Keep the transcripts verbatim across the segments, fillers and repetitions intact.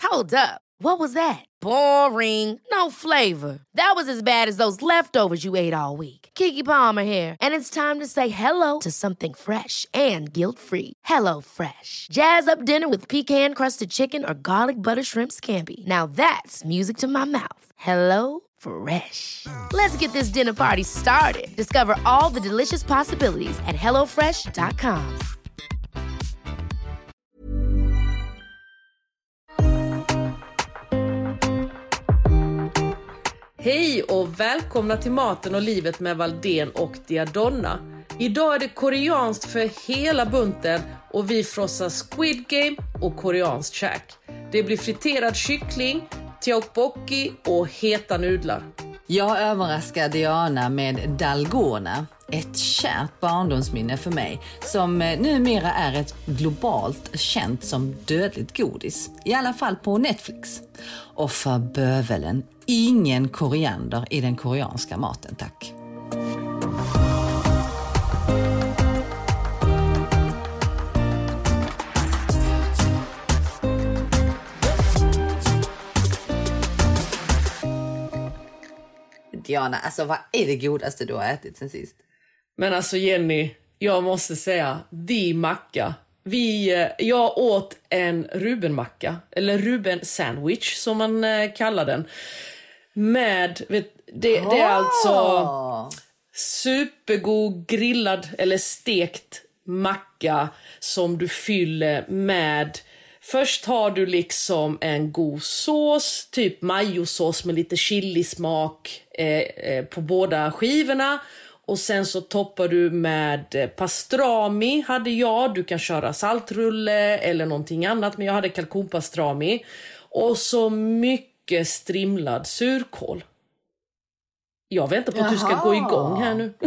Hold up. What was that? Boring. No flavor. That was as bad as those leftovers you ate all week. Keke Palmer here, and it's time to say hello to something fresh and guilt-free. Hello Fresh. Jazz up dinner with pecan-crusted chicken or garlic butter shrimp scampi. Now that's music to my mouth. Hello Fresh. Let's get this dinner party started. Discover all the delicious possibilities at hello fresh dot com. Hej och välkomna till Maten och livet med Valdén och Diadonna. Idag är det koreanskt för hela bunten och vi frossar Squid Game och koreanskt käk. Det blir friterad kyckling, tteokbokki och heta nudlar. Jag överraskar Diana med dalgona, ett kärt barndomsminne för mig som numera är ett globalt känt som dödligt godis. I alla fall på Netflix. Och för bövelen, ingen koriander i den koreanska maten, tack. Diana, alltså vad är det godaste du har ätit sen sist? Men alltså Jenny, jag måste säga, di macka. Vi, jag åt en Rubenmacka, eller Ruben sandwich som man eh, kallar den. Med, vet, det, det är alltså supergod grillad eller stekt macka som du fyller med. Först har du liksom en god sås, typ majosås med lite chilismak eh, eh, på båda skivorna. Och sen så toppar du med pastrami, hade jag. Du kan köra saltrulle eller någonting annat, men jag hade kalkonpastrami. Och så mycket strimlad surkål. Jag väntar på att Jaha. du ska gå igång här nu.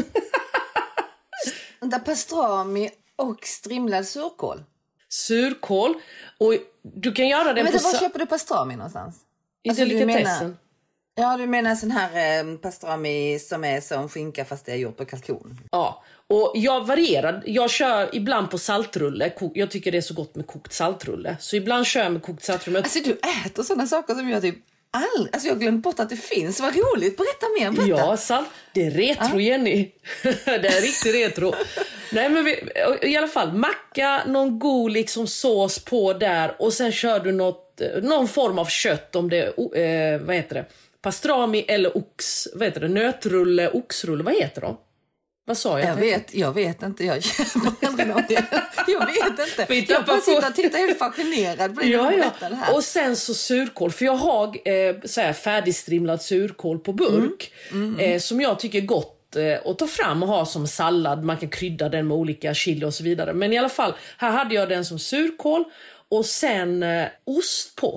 Där pastrami och strimlad surkål. Surkål. Och du kan göra den men på... Men var köper du pastrami någonstans? I alltså, delikatessen. Ja, du menar sån här eh, pastrami som är som skinka fast det är gjort på kalkon. Ja, och jag varierar. Jag kör ibland på saltrulle. Jag tycker det är så gott med kokt saltrulle. Så ibland kör jag med kokt saltrulle. Alltså du äter sådana saker som jag typ aldrig... Alltså jag har glömt bort att det finns. Vad roligt. Berätta mer. Berätta. Ja, salt. Det är retro, ah. Jenny. Det är riktigt retro. Nej, men vi, i alla fall macka, någon god liksom sås på där. Och sen kör du något, någon form av kött om det är, eh, vad heter det? Pastrami eller ox, vad heter det? Nötrulle, oxrulle, vad heter de? Vad sa jag? Jag vet, jag vet inte, jag känner aldrig något. Jag vet inte. Jag bara sitter och tittar helt fascinerad på det ja, ja. det här. Och sen så surkål, för jag har eh, så här färdigstrimlad surkål på burk mm. Mm, mm. Eh, som jag tycker är gott eh, att ta fram och ha som sallad. Man kan krydda den med olika chili och så vidare. Men i alla fall, här hade jag den som surkål och sen eh, ost på.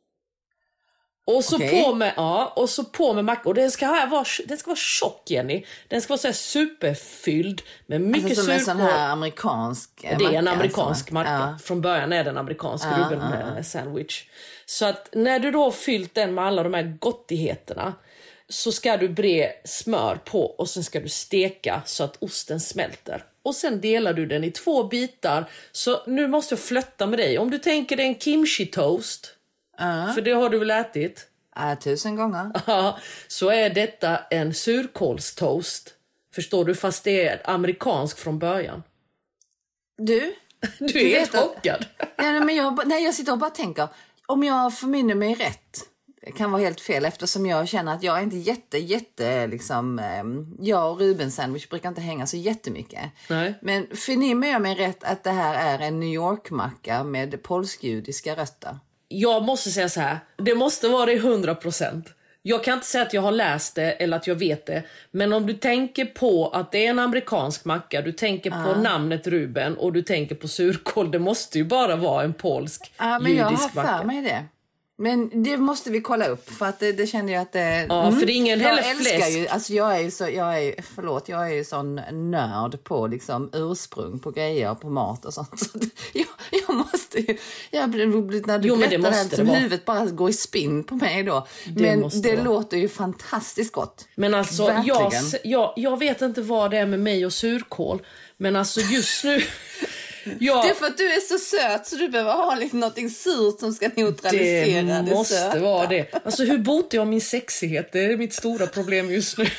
Och så okay. på med ja, och så på med macka och den ska här vara den ska vara tjock, Jenny. Den ska vara så här superfylld med mycket alltså, surkål. Som en sån här amerikansk Det är macka, en amerikansk alltså. macka. Ja. Från början är det en amerikansk ja, Ruben ja. sandwich. Så att när du då har fyllt den med alla de här gottigheterna så ska du bre smör på och sen ska du steka så att osten smälter. Och sen delar du den i två bitar. Så nu måste jag flötta med dig. Om du tänker dig en kimchi toast. Uh. För det har du väl ätit? Ja, tusen gånger. Ja, så är detta en surkålstoast. Förstår du? Fast det är amerikansk från början. Du? Du är du helt chockad. Att, nej, men jag, nej, jag sitter och bara tänker. Om jag förminner mig rätt. Det kan vara helt fel eftersom jag känner att jag är inte jätte, jätte liksom. Jag och Ruben sandwich brukar inte hänga så jättemycket. Nej. Men förnimmer jag mig rätt att det här är en New York-macka med polsk-judiska rötter? Jag måste säga så här, det måste vara det hundra procent. Jag kan inte säga att jag har läst det eller att jag vet det. Men om du tänker på att det är en amerikansk macka, du tänker på uh. namnet Ruben och du tänker på surkål, det måste ju bara vara en polsk ja, men judisk jag har macka. för mig det. Men det måste vi kolla upp för att det, det kände jag att det... Ja, mm. för det är ingen heller jag fläsk. älskar ju, alltså jag är ju så, jag är, förlåt, jag är ju sån nörd på liksom ursprung på grejer och på mat och sånt. Så jag, jag måste ju, jag blir när du jo, berättar det här som huvudet bara går i spinn på mig då. Det men det vara. låter ju fantastiskt gott. Men alltså, jag, jag, jag vet inte vad det är med mig och surkål. Men alltså just nu... Ja. Det är för att du är så söt så du behöver ha lite någonting surt som ska neutralisera det, det måste söta. vara det. Alltså hur botar jag min sexighet? Det är mitt stora problem just nu.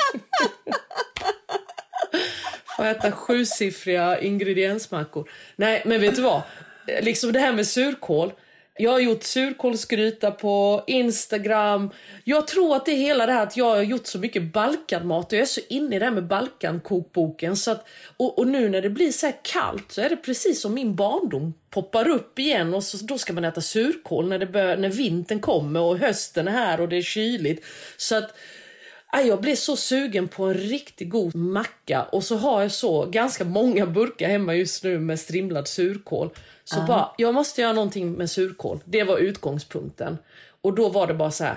Får äta sjusiffriga ingrediensmackor. Nej, men vet du vad? Liksom det här med surkål. Jag har gjort surkålsgryta på Instagram. Jag tror att det är hela det här att jag har gjort så mycket Balkanmat. Och jag är så inne i det här med Balkankokboken. Så att, och, och nu när det blir så här kallt så är det precis som min barndom poppar upp igen. Och så, då ska man äta surkål när, det bör, när vintern kommer och hösten är här och det är kyligt. Så att jag blir så sugen på en riktigt god macka. Och så har jag så ganska många burkar hemma just nu med strimlad surkål. Så uh-huh. bara, jag måste göra någonting med surkål. Det var utgångspunkten. Och då var det bara så här,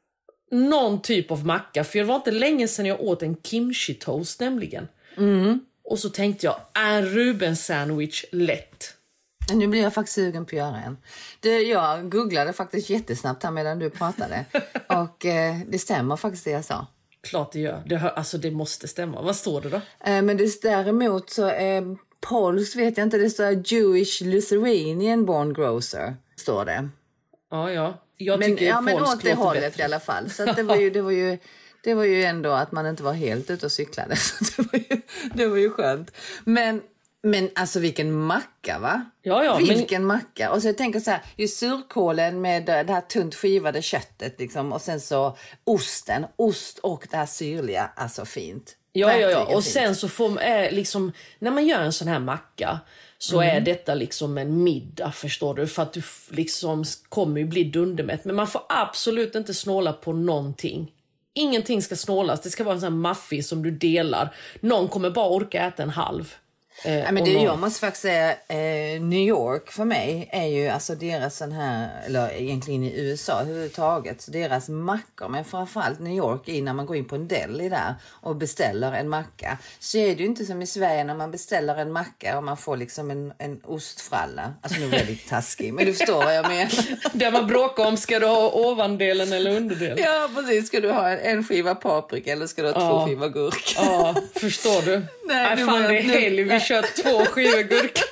någon typ av macka. För det var inte länge sedan jag åt en kimchi toast nämligen. Mm. Och så tänkte jag, en Rubens sandwich lätt. Nu blir jag faktiskt sugen på att göra en. Det, jag googlade faktiskt jättesnabbt här medan du pratade. Och eh, det stämmer faktiskt det jag sa. Klart det gör. Det, alltså det måste stämma. Vad står det då? Eh, men det, däremot så eh, polskt vet jag inte. Det står Jewish Lithuanian born grocer. Står det. Ja, ja. Jag men, tycker ja, men polsk åt det låter hållet bättre. i alla fall. Så att det, var ju, det, var ju, det var ju ändå att man inte var helt ute och cyklade. Så det, var ju, det var ju skönt. Men... Men alltså vilken macka, va? Ja, ja. Vilken men... macka. Och så jag tänker så här, ju surkålen med det här tunt skivade köttet liksom. Och sen så osten, ost och det här syrliga, alltså fint. Ja, ja, ja. Och fint. sen så får man, äh, liksom, när man gör en sån här macka så mm. är detta liksom en middag, förstår du? För att du liksom kommer ju bli dundermätt. Men man får absolut inte snåla på någonting. Ingenting ska snålas. Det ska vara en sån här maffig som du delar. Någon kommer bara orka äta en halv. Eh, ja, men det jag måste faktiskt säga, eh, New York för mig är ju alltså deras sån här, eller egentligen i U S A överhuvudtaget, så deras mackor, men framförallt New York i när man går in på en deli där och beställer en macka, så är det ju inte som i Sverige när man beställer en macka och man får liksom en, en ostfralla, alltså nu är det lite taskig, men du förstår vad jag menar. Där man bråkar om, ska du ha ovandelen eller underdelen? Ja, precis, ska du ha en, en skiva paprika eller ska du ha ja. två skiva gurk? Ja, förstår du? Nej, Nej fan, det är helg, vi kör två skivor gurka.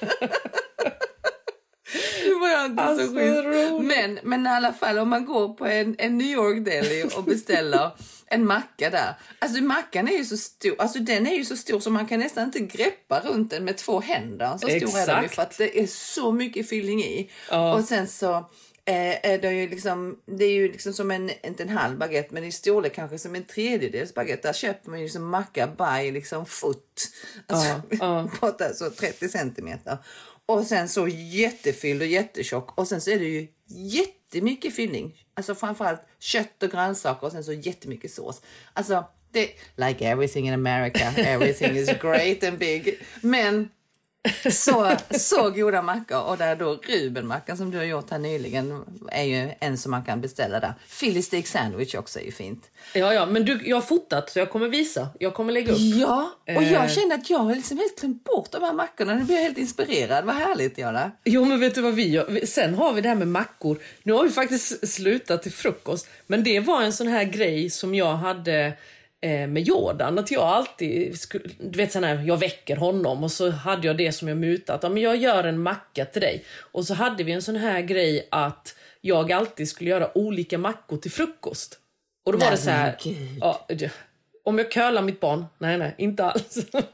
Det var jag inte alltså, så schysst. Men, men i alla fall, om man går på en, en New York deli och beställer en macka där. Alltså mackan är ju så stor, alltså den är ju så stor så man kan nästan inte greppa runt den med två händer. Så Exakt. stor är den ju för att det är så mycket fyllning i. Ja. Och sen så eh, är det ju liksom, det är ju liksom som en, inte en halv baguette, men i storlek kanske som en tredjedels baguette. Där köper man ju liksom macka by liksom foot. Alltså, ja. Ja. på så trettio centimeter. Och sen så jättefylld och jättetjock. Och sen så är det ju jättemycket fyllning. Alltså framförallt kött och grönsaker och sen så jättemycket sås. Alltså, det like everything in America. Everything is great and big. Men så, så goda mackor. Och där då Rubenmackan som du har gjort här nyligen är ju en som man kan beställa där. Philly steak sandwich också är ju fint. Ja, ja, men du, jag har fotat så jag kommer visa. Jag kommer lägga upp. Ja, och jag kände att jag har liksom helt glömt bort de här mackorna. Nu blir jag helt inspirerad. Vad härligt, Jana. Jo, men vet du vad vi gör? Sen har vi det här med mackor. Nu har vi faktiskt slutat till frukost. Men det var en sån här grej som jag hade med Jordan, att jag alltid skulle, du vet sån här, jag väcker honom och så hade jag det som jag mutat, ja, men jag gör en macka till dig, och så hade vi en sån här grej att jag alltid skulle göra olika mackor till frukost, och då var nej, det så här ja, om jag kölar mitt barn, nej nej, inte alls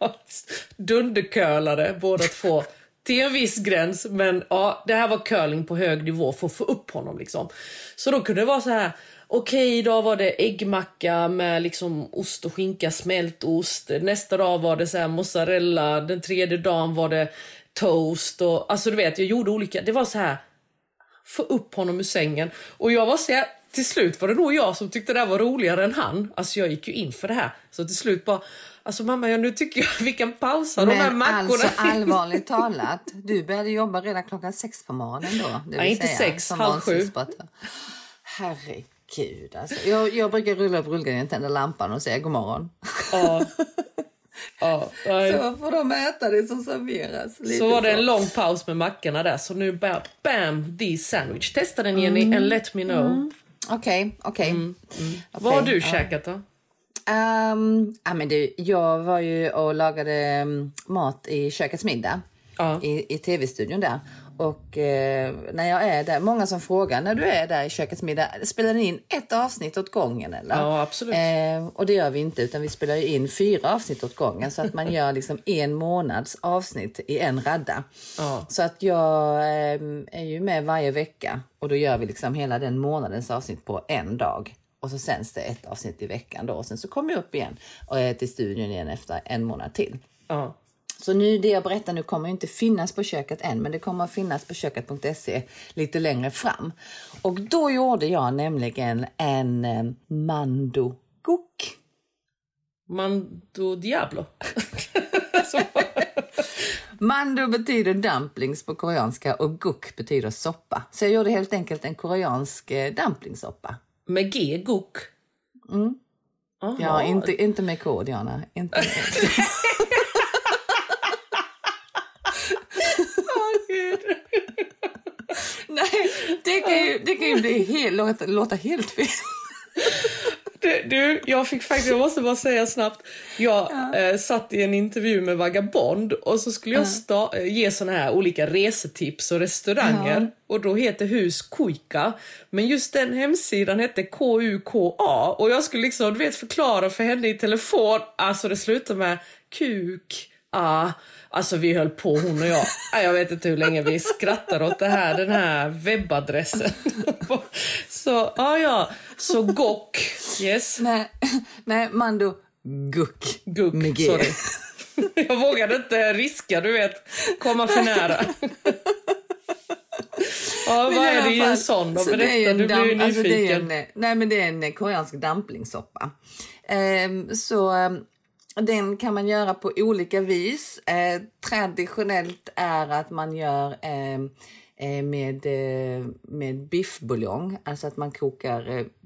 dunderkölade båda två till en viss gräns, men ja, det här var curling på hög nivå för att få upp honom liksom. Så då kunde det vara så här, okej, idag var det äggmacka med liksom ost och skinka, smält ost. Nästa dag var det så här mozzarella. Den tredje dagen var det toast. Och, alltså du vet, jag gjorde olika. Det var så här, få upp honom ur sängen. Och jag var så här, till slut var det nog jag som tyckte det här var roligare än han. Alltså jag gick ju in för det här. Så till slut bara, alltså mamma, jag, nu tycker jag vi kan pausa men de här mackorna. Alltså allvarligt talat, du började jobba redan klockan sex på morgonen då. Det nej, inte säga, sex, halv sju. Herregud. Gud, alltså. jag, jag brukar rulla upp rullgardinen, tända lampan och säga god morgon. Ja. Ja, så får de äta det som serveras. Lite så var det en lång paus med mackorna där. Så nu bara, bam, the sandwich. Testa den, Jenny, mm. and let me know. Mm. Okej, okay, okej. Okay. Mm. Mm. Okay, vad har du ja. käkat då? Um, ja, men du, jag var ju och lagade um, mat i kökets middag. ja. i, i tv-studion där. Och eh, när jag är där, många som frågar när du är där i kökets middag, spelar ni in ett avsnitt åt gången eller? Ja, absolut. Eh, och det gör vi inte, utan vi spelar in fyra avsnitt åt gången, så att man gör liksom en månads avsnitt i en radda. Ja. Så att jag eh, är ju med varje vecka, och då gör vi liksom hela den månadens avsnitt på en dag. Och så sänds det ett avsnitt i veckan då, och sen så kommer jag upp igen och är till studion igen efter en månad till. Ja. Så nu, det jag berättar nu kommer ju inte finnas på köket än, men det kommer att finnas på köket punkt se lite längre fram. Och då gjorde jag nämligen en eh, mando guk. Mando diablo. Mando betyder dumplings på koreanska och guk betyder soppa. Så jag gjorde helt enkelt en koreansk eh, dumplingsoppa. Med G, guk? Mm. Ja, inte, inte med K, Diana. Inte med Nej, det kan ju, det kan ju bli helt, låta, låta helt fel. Du, du, jag fick faktiskt, jag måste bara säga snabbt. Jag ja. eh, satt i en intervju med Vagabond, och så skulle jag sta- ge såna här olika resetips och restauranger. Ja. Och då heter hus Kuika. Men just den hemsidan hette K U K A. Och jag skulle liksom, du vet, förklara för henne i telefon. Alltså det slutade med kuk. Ah, alltså vi höll på, hon och jag. Jag vet inte hur länge vi skrattar åt det här, den här webbadressen. Så, ja, ja. Så gok, yes. Nej, nej, mando guk. Guk, med G. Sorry. Jag vågade inte riska, du vet, komma för nära. Ja, vad är det i en sån då? Berätta, en du blir ju nyfiken. Alltså det är en, nej, men det är en koreansk dumplingsoppa. Um, så... Um, Den kan man göra på olika vis. Eh, traditionellt är att man gör eh, med, eh, med biffbuljong. Alltså att man kokar eh,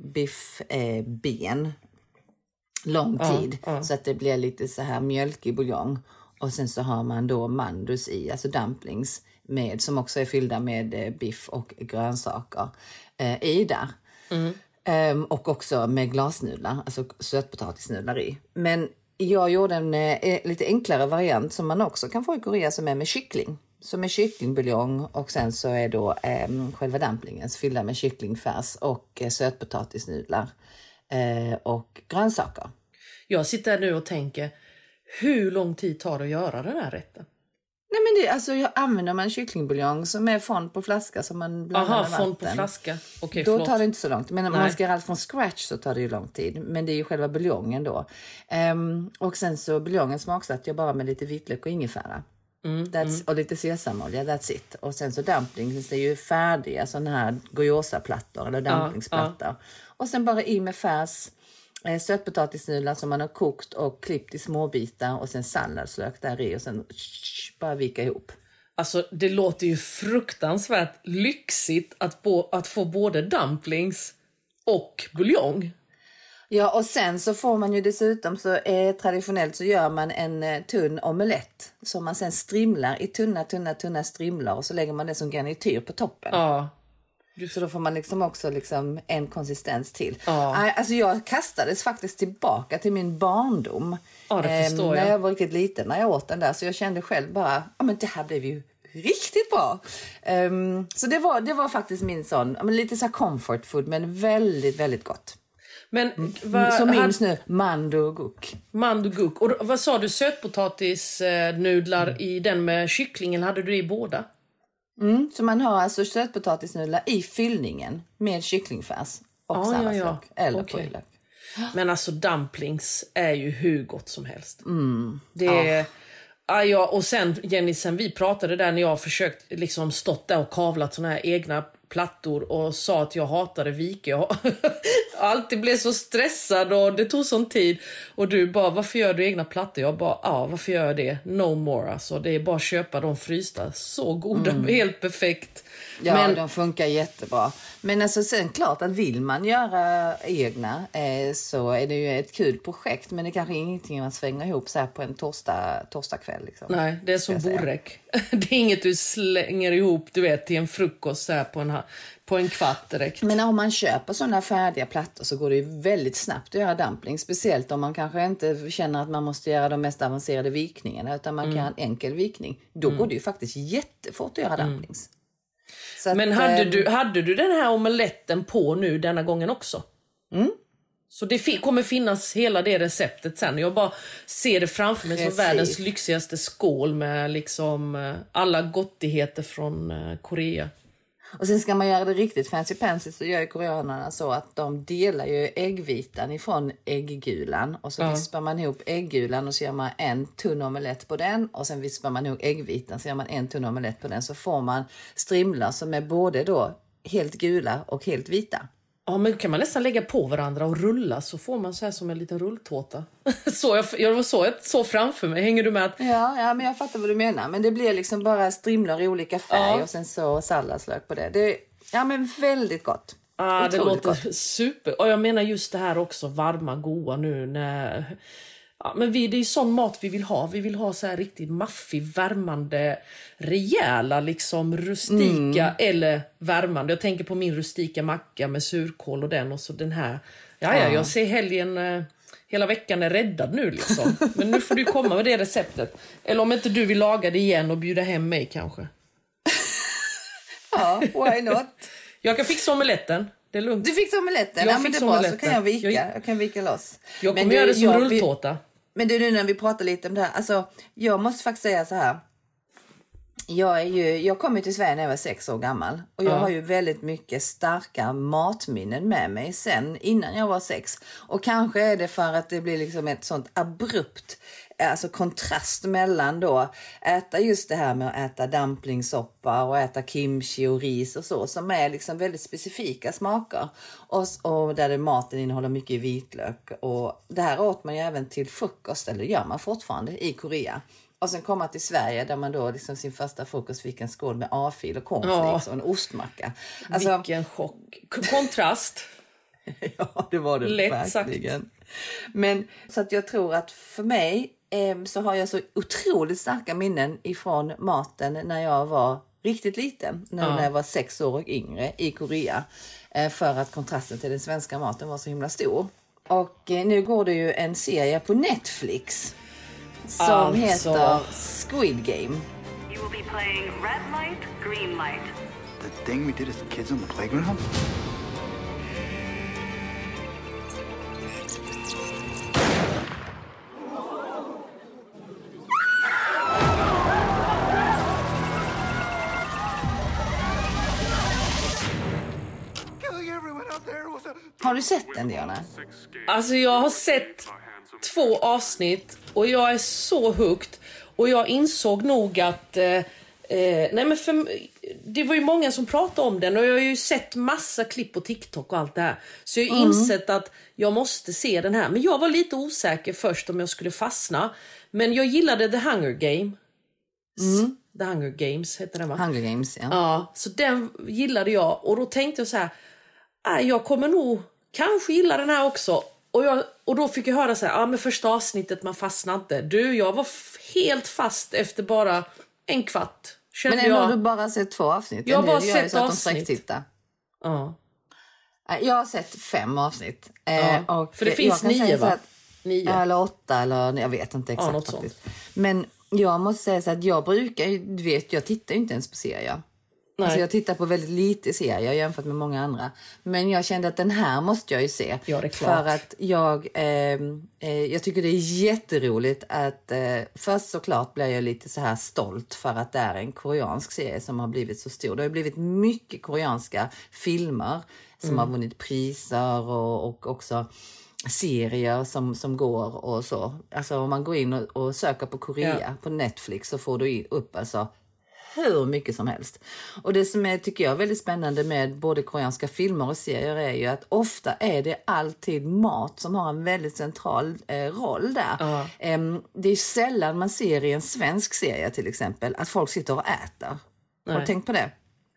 biffben eh, lång tid. Ja, ja. Så att det blir lite så här mjölkig buljong. Och sen så har man då mandus i, alltså dumplings, med, som också är fyllda med eh, biff och grönsaker eh, i där. Mm. Eh, och också med glasnudlar, alltså sötpotatisnudlar i. Men jag gjorde en eh, lite enklare variant som man också kan få i Korea, som är med kyckling. Så med kycklingbuljong, och sen så är då eh, själva dumplingen fyllda med kycklingfärs och eh, sötpotatisnudlar eh, och grönsaker. Jag sitter nu och tänker, hur lång tid tar det att göra den här rätten? Nej, men det, alltså jag använder man kycklingbuljong som är fond på flaska som man blandar Aha, med vatten. fond på flaska. Okej, då förlåt. tar det inte så långt. Men om man ska göra allt från scratch så tar det ju lång tid. Men det är ju själva buljongen då. Um, och sen så buljongen smaksatt jag bara med lite vitlök och ingefära. Mm, that's, mm. Och lite sesamolja, that's it. Och sen så dumplings är ju färdiga sådana här gyoza-plattor eller dumplingsplattor. Ja, ja. Och sen bara i med färs. Sötpotatisnudlar som man har kokt och klippt i små bitar, och sen salladslök där i, och sen sh, bara vika ihop. Alltså det låter ju fruktansvärt lyxigt att, bo, att få både dumplings och buljong. Ja, och sen så får man ju dessutom, så eh, traditionellt så gör man en eh, tunn omelett som man sen strimlar i tunna, tunna, tunna strimlar, och så lägger man det som garnityr på toppen. Ja. Så då får man liksom också liksom en konsistens till. Ja. Alltså jag kastades faktiskt tillbaka till min barndom. Ja, det förstår jag. När jag var riktigt liten, när jag åt den där. Så jag kände själv bara, ja men det här blev ju riktigt bra. Um, så det var, det var faktiskt min sån, men lite så här comfort food, men väldigt, väldigt gott. Men vad, så minns nu, mando guk. Mando guk. Och vad sa du, sötpotatisnudlar mm. i den med kycklingen, hade du det i båda? Mm, så man har alltså sötpotatisnudlar i fyllningen med kycklingfärs och ah, salladslök ja, ja. eller okay. purjolök. Men alltså dumplings är ju hur gott som helst. Mm. Det är... Ah, ja, och sen Jenny, sen vi pratade där när jag har försökt liksom stått där och kavlat såna här egna plattor och sa att jag hatade vike. Jag alltid blev så stressad och det tog sån tid. Och du bara, varför gör du egna plattor? Jag bara, ja, varför gör jag det? No more, alltså. Det är bara att köpa de frysta. Så goda, mm. helt perfekt. Ja, men de funkar jättebra. Men alltså sen klart att vill man göra egna eh, så är det ju ett kul projekt. Men det är kanske ingenting man svänger ihop så här på en torsdag, torsdagkväll. Liksom. Nej, det är som borrek. Det är inget du slänger ihop, du vet, till en frukost så här på en, på en kvart direkt. Men om man köper sådana färdiga plattor så går det ju väldigt snabbt att göra dumplings. Speciellt om man kanske inte känner att man måste göra de mest avancerade vikningarna, utan man mm. kan ha en enkel vikning. Då mm. går det ju faktiskt jättefort att göra dumplings. Mm. Så Men att, hade, ähm... du, hade du den här omeletten på nu denna gången också? Mm. Så det fi- kommer finnas hela det receptet sen. Jag bara ser det framför mig som världens lyxigaste skål med liksom alla gottigheter från Korea. Och sen ska man göra det riktigt fancy pansy, så gör ju koreanerna så att de delar ju äggvitan ifrån ägggulan. Och så ja. vispar man ihop ägggulan och så gör man en tunn omelett på den. Och sen vispar man ihop äggvitan så gör man en tunn omelett på den. Så får man strimlar som är både då helt gula och helt vita. Ja, men kan man nästan lägga på varandra och rulla, så får man så här som en liten rulltårta. så jag, jag var så, så framför mig. Hänger du med? Att... Ja, ja, men jag fattar vad du menar. Men det blir liksom bara strimlar i olika färg ja. och sen så salladslök på det. Det är ja, men väldigt gott. Ja, det låter gott. Super. Och jag menar just det här också, varma, goda nu när... Ja, men vi, det är sån mat vi vill ha. Vi vill ha så här riktigt maffig, värmande, rejäla, liksom rustika mm. eller värmande. Jag tänker på min rustika macka med surkål och den och så den här. Ja, ja, jag ser helgen, eh, hela veckan är räddad nu liksom. Men nu får du komma med det receptet. Eller om inte du vill laga det igen och bjuda hem mig kanske. Ja, why not? Jag kan fixa omeletten. Det är lugnt. Du fixar omeletten? Jag ja, men det är bra, så kan jag vika. Jag, jag kan vika loss. Jag kommer göra det som jag, rulltårta. Men det är nu när vi pratar lite om det här. Alltså, jag måste faktiskt säga så här. Jag, är ju, jag kom ju till Sverige när jag var sex år gammal. Och jag ja. har ju väldigt mycket starka matminnen med mig sen innan jag var sex. Och kanske är det för att det blir liksom ett sånt abrupt alltså kontrast mellan då äta just det här med att äta dumplingsoppa och äta kimchi och ris och så, som är liksom väldigt specifika smaker och, och där det, maten innehåller mycket vitlök, och det här åt man ju även till frukost, eller gör man fortfarande i Korea. Och sen komma till Sverige där man då liksom sin första frukost fick en skål med A-fil och cornflakes ja. och en ostmacka. Alltså, vilken chock. Kontrast. Ja, det var det lätt verkligen. Sagt. Men så att jag tror att för mig eh, så har jag så otroligt starka minnen ifrån maten när jag var riktigt liten. Nu ja. när jag var sex år och yngre i Korea. Eh, för att kontrasten till den svenska maten var så himla stor. Och eh, nu går det ju en serie på Netflix som alltså. heter Squid Game. You will be playing red light, green light. The thing we did as kids on the playground? Har du sett den, Diana? Alltså jag har sett två avsnitt och jag är så hooked. Och jag insåg nog att eh, eh, nej men för, det var ju många som pratade om den, och jag har ju sett massa klipp på TikTok och allt det här. Så jag har mm. insett att jag måste se den här. Men jag var lite osäker först om jag skulle fastna. Men jag gillade The Hunger Game. Mm. The Hunger Games heter den, va? Hunger Games, ja. Ja, så den gillade jag. Och då tänkte jag så här, äh, jag kommer nog kanske gilla den här också. Och, jag, och då fick jag höra så här, ja, men första avsnittet man fastnade inte. Du, jag var f- helt fast efter bara en kvart. Men ändå har du bara sett två avsnitt? Jag har bara sett avsnitt. Ja. Jag har sett fem avsnitt. Ja, och för det finns nio, va? Att, nio. Eller åtta, eller jag vet inte exakt ja, faktiskt. Men jag måste säga så att jag brukar, du vet, jag tittar inte ens på serier. Alltså jag tittar på väldigt lite serier jämfört med många andra. Men jag kände att den här måste jag ju se. Ja, det är klart. För att jag, eh, eh, jag tycker det är jätteroligt att eh, först såklart blir jag lite så här stolt för att det är en koreansk serie som har blivit så stor. Det har blivit mycket koreanska filmer som mm. har vunnit priser och, och också serier som, som går och så. Alltså om man går in och, och söker på Korea ja. på Netflix så får du upp alltså hur mycket som helst. Och det som är, tycker jag är väldigt spännande med både koreanska filmer och serier är ju att ofta är det alltid mat som har en väldigt central eh, roll där. Uh. Um, det är sällan man ser i en svensk serie till exempel att folk sitter och äter. Nej. Har du tänkt på det?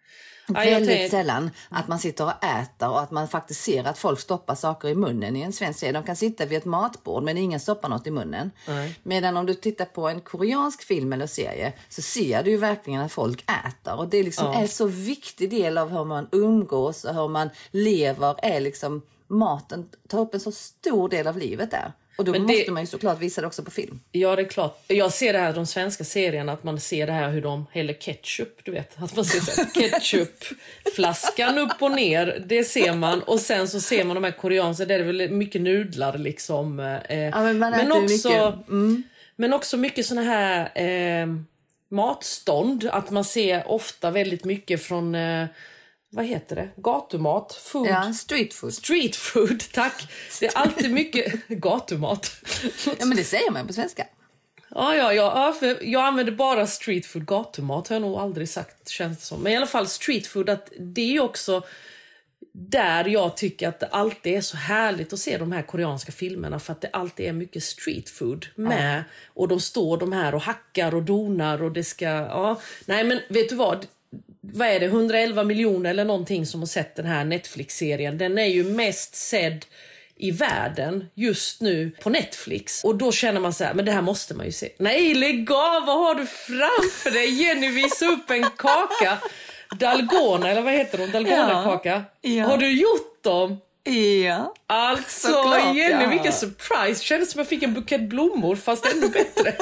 Ja, Väldigt tänk... sällan att man sitter och äter och att man faktiskt ser att folk stoppar saker i munnen i en svensk serie. De kan sitta vid ett matbord men ingen stoppar något i munnen. Nej. Medan om du tittar på en koreansk film eller serie så ser du ju verkligen att folk äter. Och det är liksom Ja. en så viktig del av hur man umgås och hur man lever. Är liksom, maten tar upp en så stor del av livet där. Och då Men måste det... man ju såklart visa det också på film. Ja, det är klart. Jag ser det här, de svenska serierna, att man ser det här hur de häller ketchup, du vet. Att man ser så här, ketchupflaskan upp och ner, det ser man. Och sen så ser man de här koreanska, där är det väl mycket nudlar liksom. Eh, ja, men man men, också, mycket. Mm. men också mycket såna här eh, matstånd. Att man ser ofta väldigt mycket från... Eh, vad heter det? Gatumat? Food. Ja, street food. Street food, tack. Det är alltid mycket gatumat. Ja, men det säger man på svenska. Ja, ja, ja, för jag använder bara street food, gatumat har jag nog aldrig sagt, känns det som. Men i alla fall street food, att det är ju också där jag tycker att det alltid är så härligt att se de här koreanska filmerna, för att det alltid är mycket street food med. Mm. Och de står de här och hackar och donar och det ska, ja. Nej, men vet du vad? Vad är det, hundraelva miljoner eller någonting som har sett den här Netflix-serien. Den är ju mest sedd i världen just nu på Netflix. Och då känner man så här, men det här måste man ju se. Nej, lägg av, vad har du framför dig? Jenny, visa upp en kaka. Dalgona, eller vad heter de? Dalgona-kaka. Ja, ja. Har du gjort dem? Ja. Alltså, såklart, Jenny, ja. Vilken surprise. Kändes som jag fick en bukett blommor, fast ännu bättre.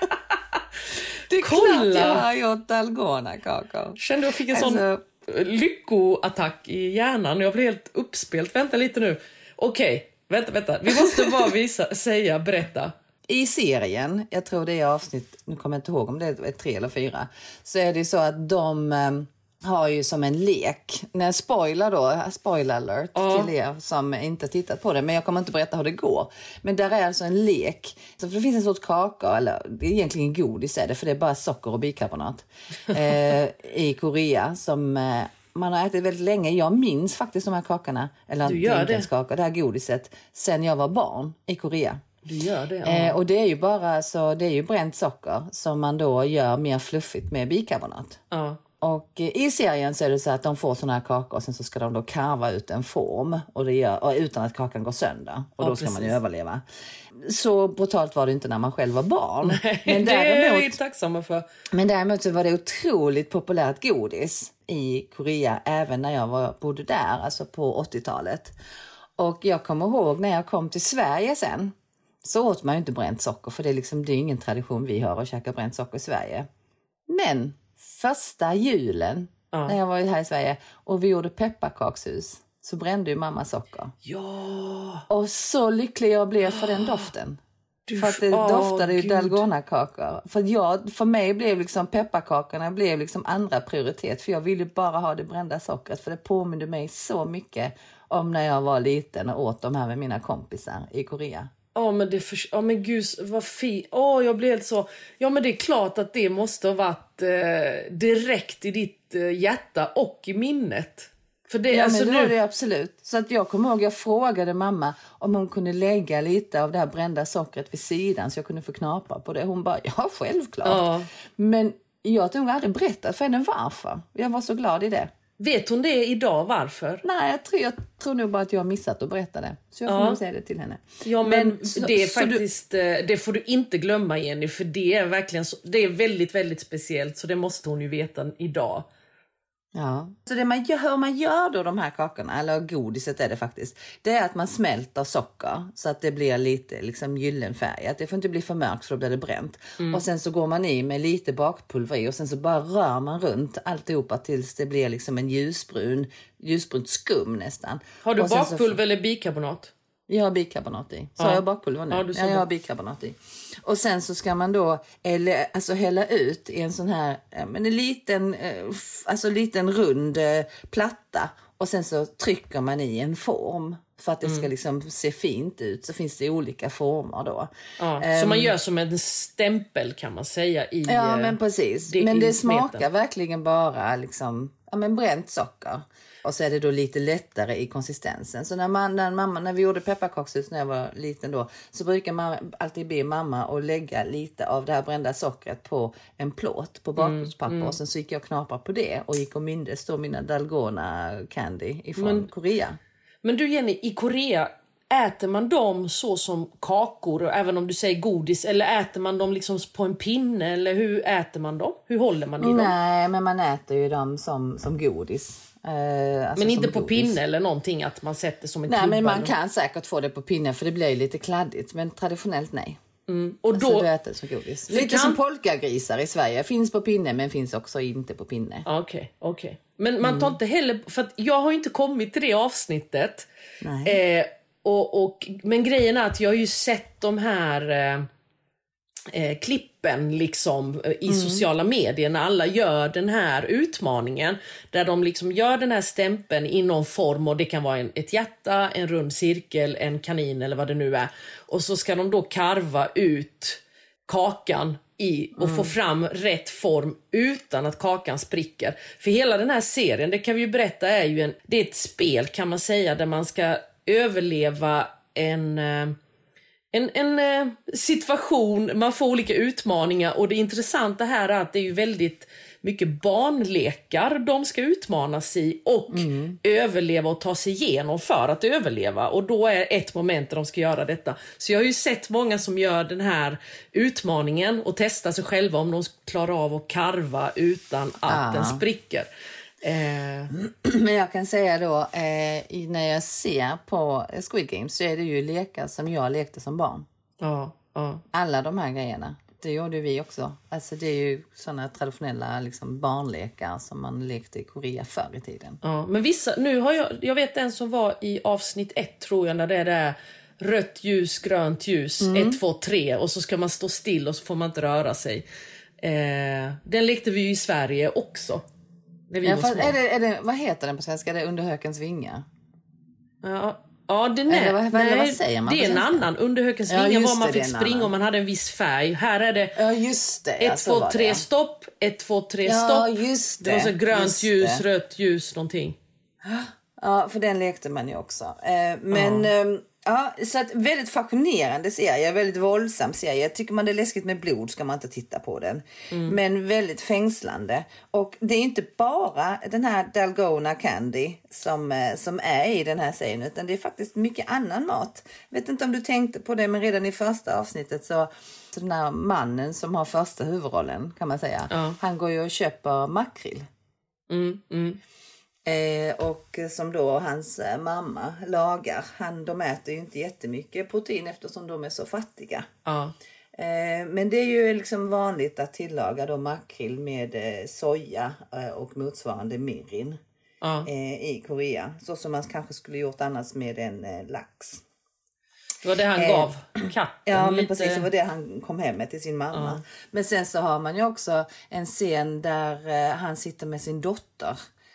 Det är Kolla. klart jag har gjort dalgona-kakor. Kände jag fick en alltså... sån lyckoattack i hjärnan. Jag blev helt uppspelt. Vänta lite nu. Okej, okay. vänta, vänta. Vi måste bara visa, säga, berätta. I serien, jag tror det är avsnitt, nu kommer jag inte ihåg om det är tre eller fyra, så är det ju så att de um, har ju som en lek. När spoiler då, spoiler alert ja. till er som inte tittat på det, men jag kommer inte berätta hur det går. Men där är alltså en lek. Så för det finns en sorts kaka, eller det är egentligen godis är det, för det är bara socker och bikarbonat eh, i Korea som... Eh, man har ätit väldigt länge. Jag minns faktiskt de här kakorna. Eller du gör det. Kakor, det här godiset. Sen jag var barn i Korea. Du gör det, ja. Eh, och det är ju bara så, det är ju bränt socker som man då gör mer fluffigt med bikarbonat. Ja. Och eh, i serien så är det så att de får såna här kakor och sen så ska de då karva ut en form. Och det gör, och utan att kakan går sönder. Och ja, då ska precis. man ju överleva. Så brutalt var det inte när man själv var barn. Nej, men det är däremot, vi tacksamma för. Men däremot så var det otroligt populärt godis i Korea. Även när jag var, bodde där, alltså på åttiotalet. Och jag kommer ihåg när jag kom till Sverige sen. Så åt man ju inte bränt socker. För det är, liksom, det är ingen tradition vi har att käka bränt socker i Sverige. Men första julen ja. när jag var här i Sverige. Och vi gjorde pepparkakshus. Så brände ju mamma socker. Ja. Och så lycklig jag blev för den doften. Du, för att det oh, doftade ju Gud. dalgonakakor. För, jag, för mig blev liksom pepparkakorna blev liksom andra prioritet. För jag ville bara ha det brända sockret. För det påminner mig så mycket om när jag var liten och åt de här med mina kompisar i Korea. Ja, oh, men det för... oh, men gud, vad fint. Åh, oh, jag blev helt så... Ja, men det är klart att det måste ha varit eh, direkt i ditt eh, hjärta och i minnet. För det, ja, alltså, men det nu... var det absolut. Så att jag kommer ihåg, jag frågade mamma om hon kunde lägga lite av det här brända sockret vid sidan så jag kunde få knapra på det. Hon bara, ja självklart. Ja. Men jag har nog aldrig berättat för henne varför. Jag var så glad i det. Vet hon det idag varför? Nej, jag tror, jag tror nog bara att jag har missat att berätta det. Så jag får ja. nog säga det till henne. Ja, men, men så, det är så faktiskt, du... det får du inte glömma, Jenny. För det är verkligen så, det är väldigt, väldigt speciellt. Så det måste hon ju veta idag. Ja, så det man gör, hur man gör då de här kakorna, eller godiset är det faktiskt, det är att man smälter socker så att det blir lite liksom gyllenfärgat. Det får inte bli för mörkt för då blir det bränt. Mm. Och sen så går man i med lite bakpulver i och sen så bara rör man runt alltihopa tills det blir liksom en ljusbrun, ljusbrunt skum nästan. Har du bakpulver så... eller bikarbonat? Jag har bikarbonat i. Så ja. jag bakpulver nu? Ja, ja, jag har bikarbonat i. Och sen så ska man då eller, alltså hälla ut i en sån här men en liten, alltså liten rund platta. Och sen så trycker man i en form för att det ska mm. liksom se fint ut. Så finns det olika former då. Ja, um, så man gör som en stämpel kan man säga i. Ja, men precis. Det, men det smakar verkligen bara liksom, ja, men bränt socker. Och så är det då lite lättare i konsistensen. Så när, man, när, mamma, när vi gjorde pepparkakshus när jag var liten då, så brukar man alltid be mamma att lägga lite av det här brända sockret på en plåt på bakplåtspapper. Mm, mm. Och sen så gick jag och knaprade på det och gick och mindes då mina Dalgona candy ifrån men, Korea. Men du Jenny, i Korea äter man dem så som kakor, även om du säger godis, eller äter man dem liksom på en pinne, eller hur äter man dem? Hur håller man i dem? Nej, men man äter ju dem som, som godis. Uh, alltså men inte på godis. Pinne eller någonting, att man sätter som en nej, klubba? Nej, men man kan säkert få det på pinne, för det blir lite kladdigt, men traditionellt nej. Mm. Och då alltså, du äter som godis. Lite kan... som polkagrisar i Sverige, finns på pinne men finns också inte på pinne. Okej, okay, okej. Okay. Men man tar mm. inte heller, för att jag har ju inte kommit till det avsnittet. Nej. Eh, och, och, men grejen är att jag har ju sett de här eh, eh, klippen liksom eh, i mm. sociala medier när alla gör den här utmaningen, där de liksom gör den här stämpeln i någon form, och det kan vara en, ett hjärta, en rund cirkel, en kanin eller vad det nu är, och så ska de då karva ut kakan i och mm. få fram rätt form utan att kakan spricker. För hela den här serien, det kan vi ju berätta, är ju en, det är ett spel kan man säga, där man ska överleva en, en, en situation, man får olika utmaningar, och det intressanta här är att det är ju väldigt mycket barnlekar de ska utmanas i och mm. överleva och ta sig igenom för att överleva, och då är ett moment där de ska göra detta. Så jag har ju sett många som gör den här utmaningen och testar sig själva om de klarar av att karva utan att ah. den spricker. Eh. Men jag kan säga då, eh, när jag ser på Squid Games så är det ju lekar som jag lekte som barn. Ja, ja. Alla de här grejerna, det gjorde vi också. Alltså det är ju sådana traditionella liksom, barnlekar som man lekte i Korea förr i tiden. Ja, men vissa, nu har jag, jag vet en som var i avsnitt ett tror jag, när det är det rött ljus, grönt ljus, mm. ett, två, tre, och så ska man stå still och så får man inte röra sig. Eh, den lekte vi ju i Sverige också. När vi ja, var små. Är det, är det, vad heter den på svenska? Det är Under hökens vingar. Ja, ja det, nej, eller vad, nej, vad säger man det är en annan. Under hökens vingar ja, var man fick springa annan. Om man hade en viss färg. Här är det ja, just det. ett, två, tre det. Stopp. Ett, två, tre ja, stopp. Just det. Det var så grönt ljus, det. Rött ljus, någonting. Ja, för den lekte man ju också. Eh, men... Ja. Eh, Ja, så att väldigt fascinerande serie, väldigt våldsam serie. Tycker man det är läskigt med blod ska man inte titta på den. Mm. Men väldigt fängslande. Och det är inte bara den här Dalgona candy som, som är i den här serien, utan det är faktiskt mycket annan mat. Jag vet inte om du tänkte på det, men redan i första avsnittet så, så den här mannen som har första huvudrollen kan man säga. Ja. Han går ju och köper makrill. Mm, mm. Eh, och som då hans eh, mamma lagar. Han, de äter ju inte jättemycket protein eftersom de är så fattiga. Ja. Eh, men det är ju liksom vanligt att tillaga då makrill med eh, soja eh, och motsvarande mirin ja. eh, i Korea. Så som man kanske skulle gjort annars med en eh, lax. Det var det han eh, gav katten. Ja, men lite... precis. Det var det han kom hem med till sin mamma. Ja. Men sen så har man ju också en scen där eh, han sitter med sin dotter.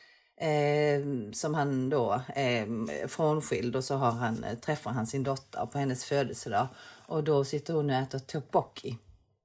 Eh, som han då är eh, frånskild, och så har han, eh, träffar han sin dotter på hennes födelsedag, och då sitter hon och äter tteokbokki.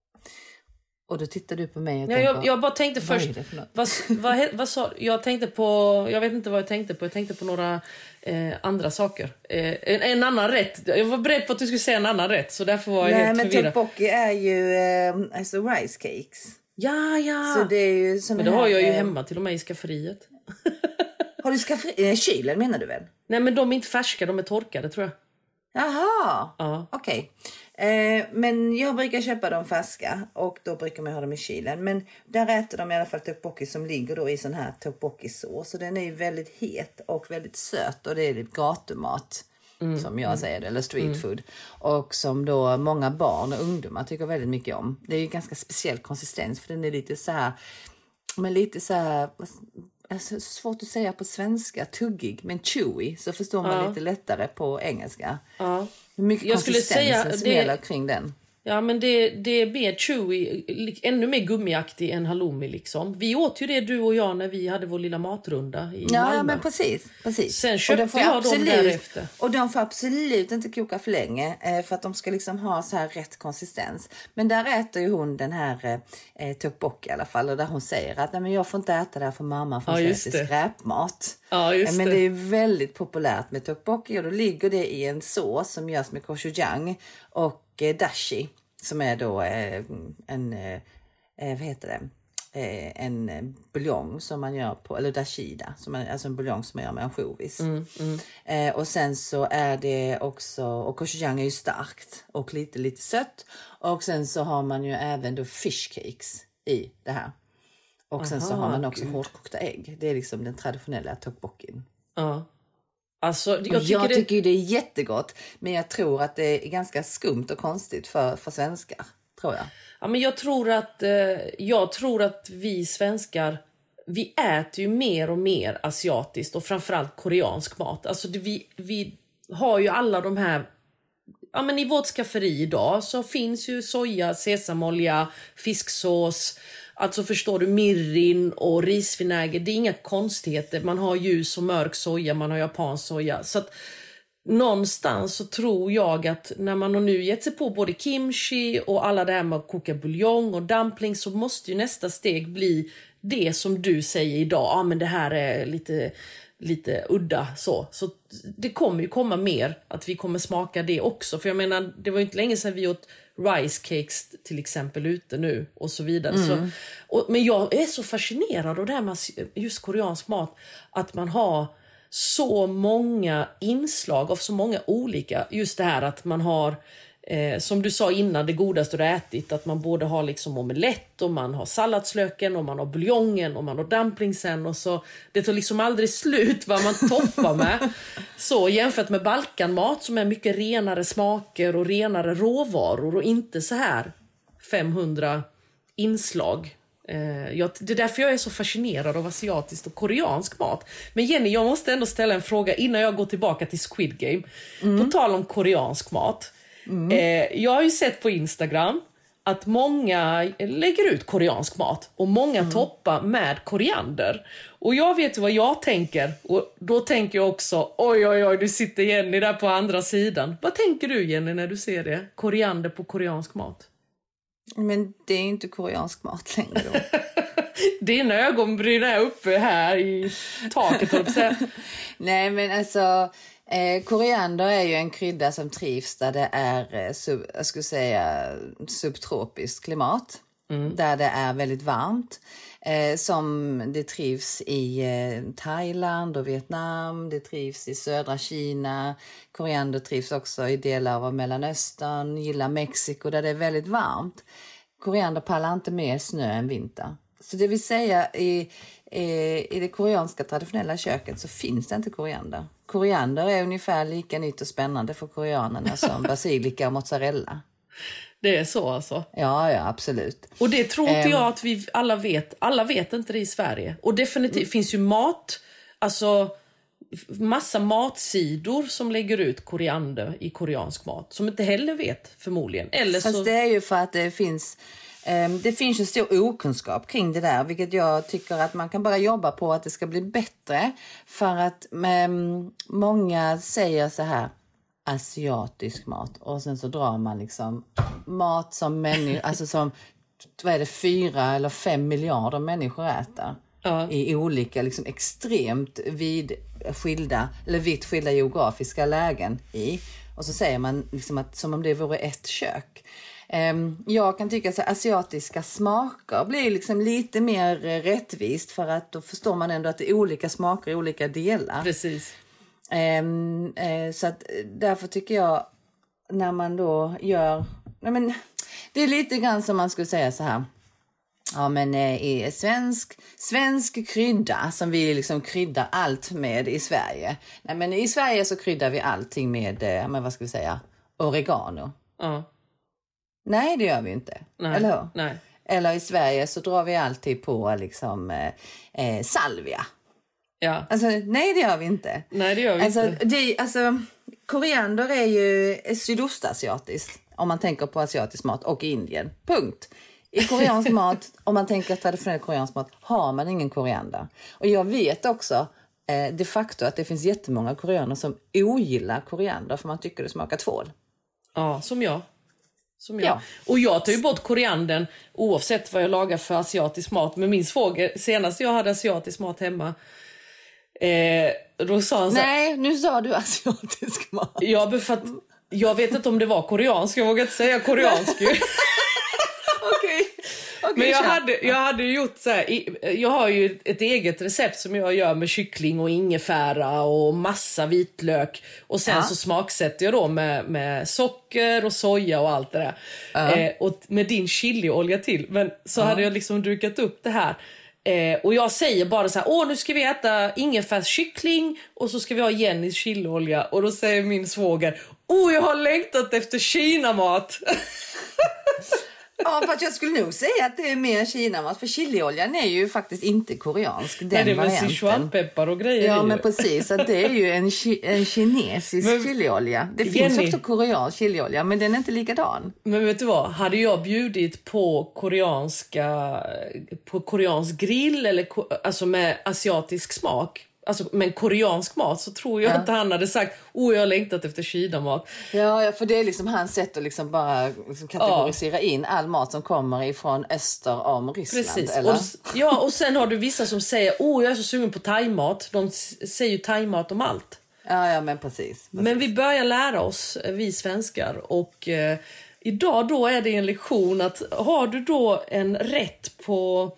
Och då tittar du på mig och ja, tänker, jag, jag bara tänkte först vad, vad, vad sa, jag tänkte på, jag vet inte vad jag tänkte på, jag tänkte på några eh, andra saker. Eh, en, en annan rätt, jag var beredd på att du skulle säga en annan rätt, så därför var jag nej, helt men förvirrad. Tteokbokki är ju eh, alltså rice cakes. Ja, ja. Så det är ju men det här, har jag ju eh, hemma till och med i skafferiet. Har du skafferiet? Eh, kylen menar du väl? Nej, men de är inte färska, de är torkade tror jag. Jaha, ja. okej. Okay. Eh, men jag brukar köpa dem färska, och då brukar man ha dem i kylen. Men där äter de i alla fall tteokbokki som ligger då i sån här tteokbokki-sås. Så den är ju väldigt het och väldigt söt, och det är lite gatumat. Mm. Som jag säger det, eller street mm. food. Och som då många barn och ungdomar tycker väldigt mycket om. Det är ju ganska speciell konsistens, för den är lite så här, men lite så här, alltså, svårt att säga på svenska, tuggig, men chewy, så förstår man ja. lite lättare på engelska. Ja. Hur mycket jag skulle säga som gäller det... kring den. Ja, men det, det är mer chewy, ännu mer gummiaktig än halloumi liksom. Vi åt ju det, du och jag, när vi hade vår lilla matrunda i Ja, Malmö. men precis, precis. Sen köpte och jag absolut, dem därefter. Och de får absolut inte koka för länge eh, för att de ska liksom ha så här rätt konsistens. Men där äter ju hon den här eh, tteokbokki i alla fall, och där hon säger att nej, men jag får inte äta det här för mamma för ja, hon säger skräpmat. Ja, just eh, men det. det är väldigt populärt med tteokbokki, och då ligger det i en sås som görs med gochujang och eh, dashi. Som är då eh, en, eh, vad heter det? Eh, en buljong som man gör på, eller dashida, som man, alltså en buljong som man gör med ansjovis. Mm, mm. Eh, och sen så är det också, och gochujang är ju starkt och lite, lite sött. Och sen så har man ju även då fish cakes i det här. Och sen Aha, så har man också Gud. hårdkokta ägg. Det är liksom den traditionella tteokbokkin. Ja. Alltså, jag tycker, jag det... tycker det är jättegott, men jag tror att det är ganska skumt och konstigt för, för svenskar, tror jag. Ja, men jag tror att eh, jag tror att vi svenskar, vi äter ju mer och mer asiatiskt och framförallt koreansk mat. Alltså det, vi, vi har ju alla de här, ja men i vårt skafferi idag så finns ju soja, sesamolja, fisksås, alltså förstår du, mirin och risvinäger. Det är inga konstigheter. Man har ljus och mörk soja, man har japansk soja. Så att någonstans så tror jag att när man har nu gett sig på både kimchi och alla det här med att koka buljong och dumpling, så måste ju nästa steg bli det som du säger idag. Ja, men det här är lite, lite udda så. Så det kommer ju komma mer att vi kommer smaka det också. För jag menar, det var ju inte länge sedan vi åt rice cakes till exempel ute nu och så vidare. Mm. Så, och, men jag är så fascinerad av det här med just koreansk mat, att man har så många inslag av så många olika. Just det här att man har, eh, som du sa innan, det godaste du ätit, att man både har liksom omelett och man har salladslöken och man har buljongen och man har dumplingsen, och så det tar liksom aldrig slut vad man toppar med. Så jämfört med balkanmat som är mycket renare smaker och renare råvaror och inte så här femhundra inslag. Jag, det är därför jag är så fascinerad av asiatisk och koreansk mat. Men Jenny, jag måste ändå ställa en fråga innan jag går tillbaka till Squid Game. Mm. På tal om koreansk mat. Mm. Eh, jag har ju sett på Instagram att många lägger ut koreansk mat. Och många mm. toppar med koriander. Och jag vet vad jag tänker. Och då tänker jag också, oj oj oj, du sitter Jenny där på andra sidan. Vad tänker du, Jenny, när du ser det? Koriander på koreansk mat. Men det är inte koreansk mat längre då. Dina ögonbryn är uppe här i taket. Nej, men alltså eh, koriander är ju en krydda som trivs där det är eh, sub, jag skulle säga subtropiskt klimat. Mm. Där det är väldigt varmt. Eh, som det trivs i eh, Thailand och Vietnam. Det trivs i södra Kina. Koriander trivs också i delar av Mellanöstern. Gillar Mexiko där det är väldigt varmt. Koriander pallar inte mer snö än vinter. Så det vill säga i, i, i det koreanska traditionella köket så finns det inte koriander. Koriander är ungefär lika nytt och spännande för koreanerna som basilika och mozzarella. Det är så alltså? Ja, ja, absolut. Och det tror inte um, jag att vi alla vet. Alla vet inte det i Sverige. Och definitivt mm. finns ju mat, alltså massa matsidor som lägger ut koriander i koreansk mat. Som inte heller vet förmodligen. Eller Fast så... det är ju för att det finns... Um, det finns en stor okunskap kring det där, vilket jag tycker att man kan bara jobba på att det ska bli bättre. För att um, många säger så här, asiatisk mat, och sen så drar man liksom mat som människor, alltså som vad är det, fyra eller fem miljarder människor äter. Ja. I olika liksom extremt vid skilda eller vitt skilda geografiska lägen i. Och så säger man liksom att som om det vore ett kök. Um, jag kan tycka att asiatiska smaker blir liksom lite mer rättvist, för att då förstår man ändå att det är olika smaker i olika delar. Precis. Um, uh, så att därför tycker jag när man då gör, nej men det är lite grann som man skulle säga så här. Ja, men i svensk, svensk krydda som vi liksom kryddar allt med i Sverige. Nej, men i Sverige så kryddar vi allting med, men vad ska vi säga, oregano. Ja. Nej, det gör vi inte. Nej. Eller hur? Nej. Eller i Sverige så drar vi alltid på liksom eh, salvia. Ja. Alltså, nej, det gör vi inte. Nej, det gör vi alltså, inte. Det, alltså, koriander är ju sydostasiatiskt. om man tänker på asiatisk mat och Indien. Punkt. I koreansk mat, om man tänker traditionell koreansk mat, har man ingen koriander. Och jag vet också eh, de facto att det finns jättemånga koreaner som ogillar koriander för man tycker det smakar tvål. Ja, som jag. Som jag. Ja. Och jag tar ju bort koriandern oavsett vad jag lagar för asiatisk mat. Men min svåger, senast jag hade asiatisk mat hemma, eh, då sa han så här, nej, nu sa du asiatisk mat. Ja, för att jag vet inte om det var koreansk. Jag vågar inte säga koreansk ju. Okej. Okay, men jag hade, jag hade gjort så här, jag har ju ett eget recept som jag gör med kyckling och ingefära och massa vitlök. Och sen ja. så smaksätter jag då med, med socker och soja och allt det där. Ja. Eh, och med din chiliolja till. Men så ja. hade jag liksom dukat upp det här. Eh, och jag säger bara så här, åh nu ska vi äta ingefärskyckling och så ska vi ha Jennys chiliolja. Och då säger min svåger, åh jag har längtat efter Kina-mat. Ja, för att jag skulle nog säga att det är mer Kina-mat. För chilioljan är ju faktiskt inte koreansk. Den Nej, det är med varianten. Sichuanpeppar och grejer. Ja, men precis. Så det är ju en, ki- en kinesisk men, chiliolja. Det Jenny, finns också koreansk chiliolja, men den är inte likadan. Men vet du vad? Hade jag bjudit på koreanska på koreansk grill eller alltså med asiatisk smak, alltså men koreansk mat, så tror jag ja. inte han hade sagt, åh jag har längtat efter Kina-mat. Ja, för det är liksom hans sätt att liksom bara liksom kategorisera ja. in all mat som kommer ifrån öster om Ryssland. Precis. Eller? Och, ja, och sen har du vissa som säger, åh jag är så sugen på thaimat. De säger ju thaimat om allt. Ja, ja men precis, precis. Men vi börjar lära oss, vi svenskar. Och eh, idag då är det en lektion att har du då en rätt på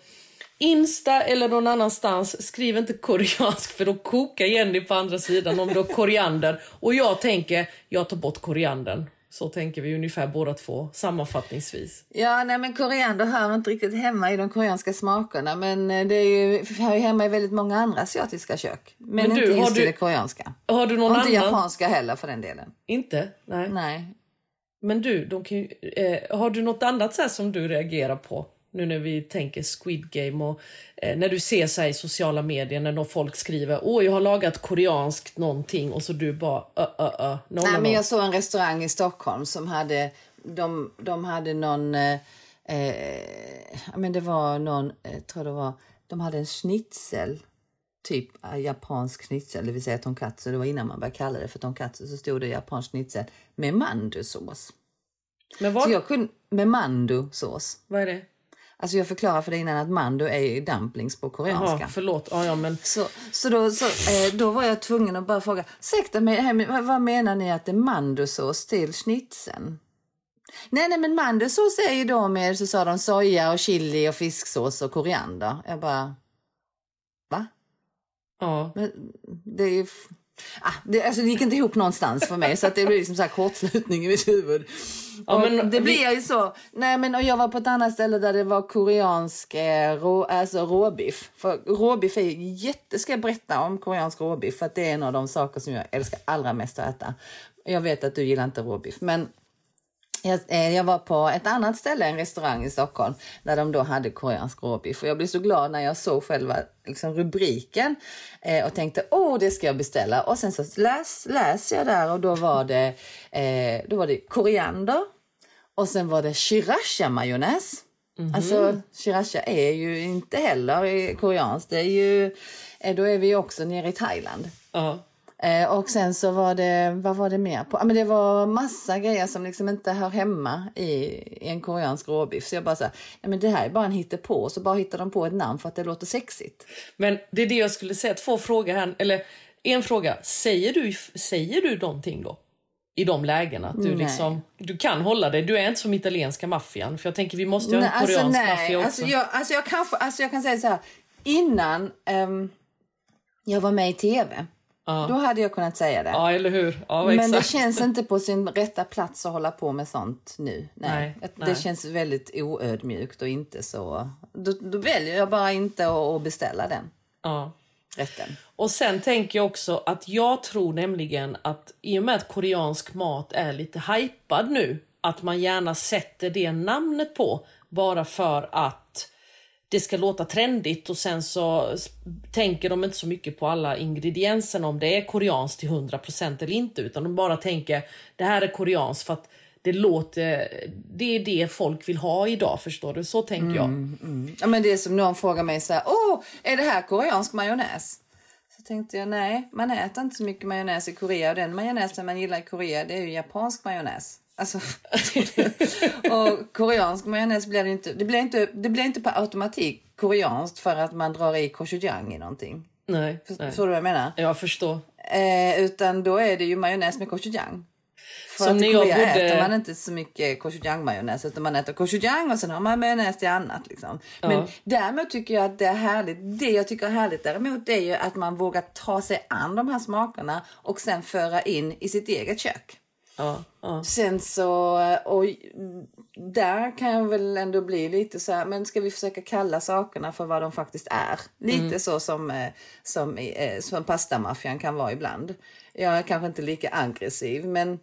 Insta eller någon annanstans, skriv inte koreansk för då kokar Jenny på andra sidan om du har koriander. Och jag tänker, jag tar bort koriandern. Så tänker vi ungefär båda två, sammanfattningsvis. Ja, nej men koriander hör inte riktigt hemma i de koreanska smakerna. Men det är ju, hör ju hemma i väldigt många andra asiatiska kök. Men, men du, inte just du, i det koreanska. Har du någon och annan? inte japanska heller för den delen. Inte? Nej. Nej. Men du, de kan ju, eh, har du något annat så här som du reagerar på? Nu när vi tänker Squid Game och eh, när du ser så här i sociala medier när de folk skriver, åh jag har lagat koreanskt någonting och så du bara ö ö ö. No, Nej no, men no. jag såg en restaurang i Stockholm som hade, de, de hade någon, eh, eh, men det var någon, eh, tror det var, de hade en schnitzel, typ eh, japansk schnitzel, det vill säga tonkatsu, det var innan man började kalla det för tonkatsu, så stod det japansk schnitzel med mandusås. Men vad? Så jag kunde, med mandusås. Vad är det? Alltså jag förklarar för dig innan att mando är ju dumplings på koreanska. Jaha, förlåt. Ja, ja, men... Så, så, då, så eh, då var jag tvungen att bara fråga, ursäkta mig, vad menar ni att det är mandosås till schnitzeln? Nej, nej, men mandosås är ju då med, så sa de, soja och chili och fisksås och koriander. Jag bara, va? Ja. Men det är ju... Ah, det, alltså det gick inte ihop någonstans för mig så att det blev liksom så här kortslutning i mitt huvud. Ja, men, det blir ju så. Nej, men och jag var på ett annat ställe där det var koreansk eh, rå, alltså råbiff. För råbiff är jätte, ska jag berätta om koreansk råbiff för att det är en av de saker som jag älskar allra mest att äta. Jag vet att du gillar inte råbiff, men jag, eh, jag var på ett annat ställe, en restaurang i Stockholm, där de då hade koreansk råbiff. Och jag blev så glad när jag såg själva liksom, rubriken eh, och tänkte, åh det ska jag beställa. Och sen så läs, läs jag där och då var det, eh, då var det koriander och sen var det sriracha-majonnäs. Mm-hmm. Alltså sriracha är ju inte heller koreanskt, det är ju, eh, då är vi också nere i Thailand. Ja. Eh, och sen så var det, vad var det mer på? Ah, men det var massa grejer som liksom inte hör hemma i, i en koreansk råbiff. Så jag bara så här, nej men det här är bara en hittepå. Så bara hittar de på ett namn för att det låter sexigt. Men det är det jag skulle säga, två frågor här, eller en fråga. Säger du, säger du någonting då? I de lägena? Att du, liksom, du kan hålla det. Du är inte som italienska maffian. För jag tänker vi måste ju ha en nej, koreansk alltså, maffia också. Alltså jag, alltså, jag kanske, alltså jag kan säga så här. Innan um, jag var med i tv. Ja. Då hade jag kunnat säga det. Ja, eller hur? Ja, men exakt. det känns inte på sin rätta plats att hålla på med sånt nu. Nej. nej det nej. känns väldigt oödmjukt och inte så... Då, då väljer jag bara inte att beställa den. Ja. Rätten. Och sen tänker jag också att jag tror nämligen att i och med att koreansk mat är lite hypad nu, att man gärna sätter det namnet på bara för att det ska låta trendigt och sen så tänker de inte så mycket på alla ingredienserna om det är koreanskt till hundra procent eller inte, utan de bara tänker det här är koreanskt för att det låter, det är det folk vill ha idag, förstår du? Så tänker jag. Mm, mm. Ja, men det är som någon frågar mig så här, åh, är det här koreansk majonnäs? Så tänkte jag, nej, man äter inte så mycket majonnäs i Korea. Och den majonnäsen man gillar i Korea, det är ju japansk majonnäs. Alltså, och koreansk majonnäs blir det inte, det blir inte, det blir inte på automatik koreanskt för att man drar i gochujang i någonting. Nej, Förstår nej. du vad jag menar? Jag förstår. Eh, utan då är det ju majonnäs med gochujang. För Som att i när jag Korea bodde... äter man inte så mycket gochujang-majonnäs, utan man äter gochujang och sen har man majonnäs till annat. Liksom. Ja. Men däremot tycker jag att det är härligt. Det jag tycker är härligt däremot är ju att man vågar ta sig an de här smakerna och sen föra in i sitt eget kök. Ja, ja. Sen så, och där kan jag väl ändå bli lite så här, men ska vi försöka kalla sakerna för vad de faktiskt är? Lite mm. så som, som, som pastamaffian kan vara ibland. Jag är kanske inte lika aggressiv, men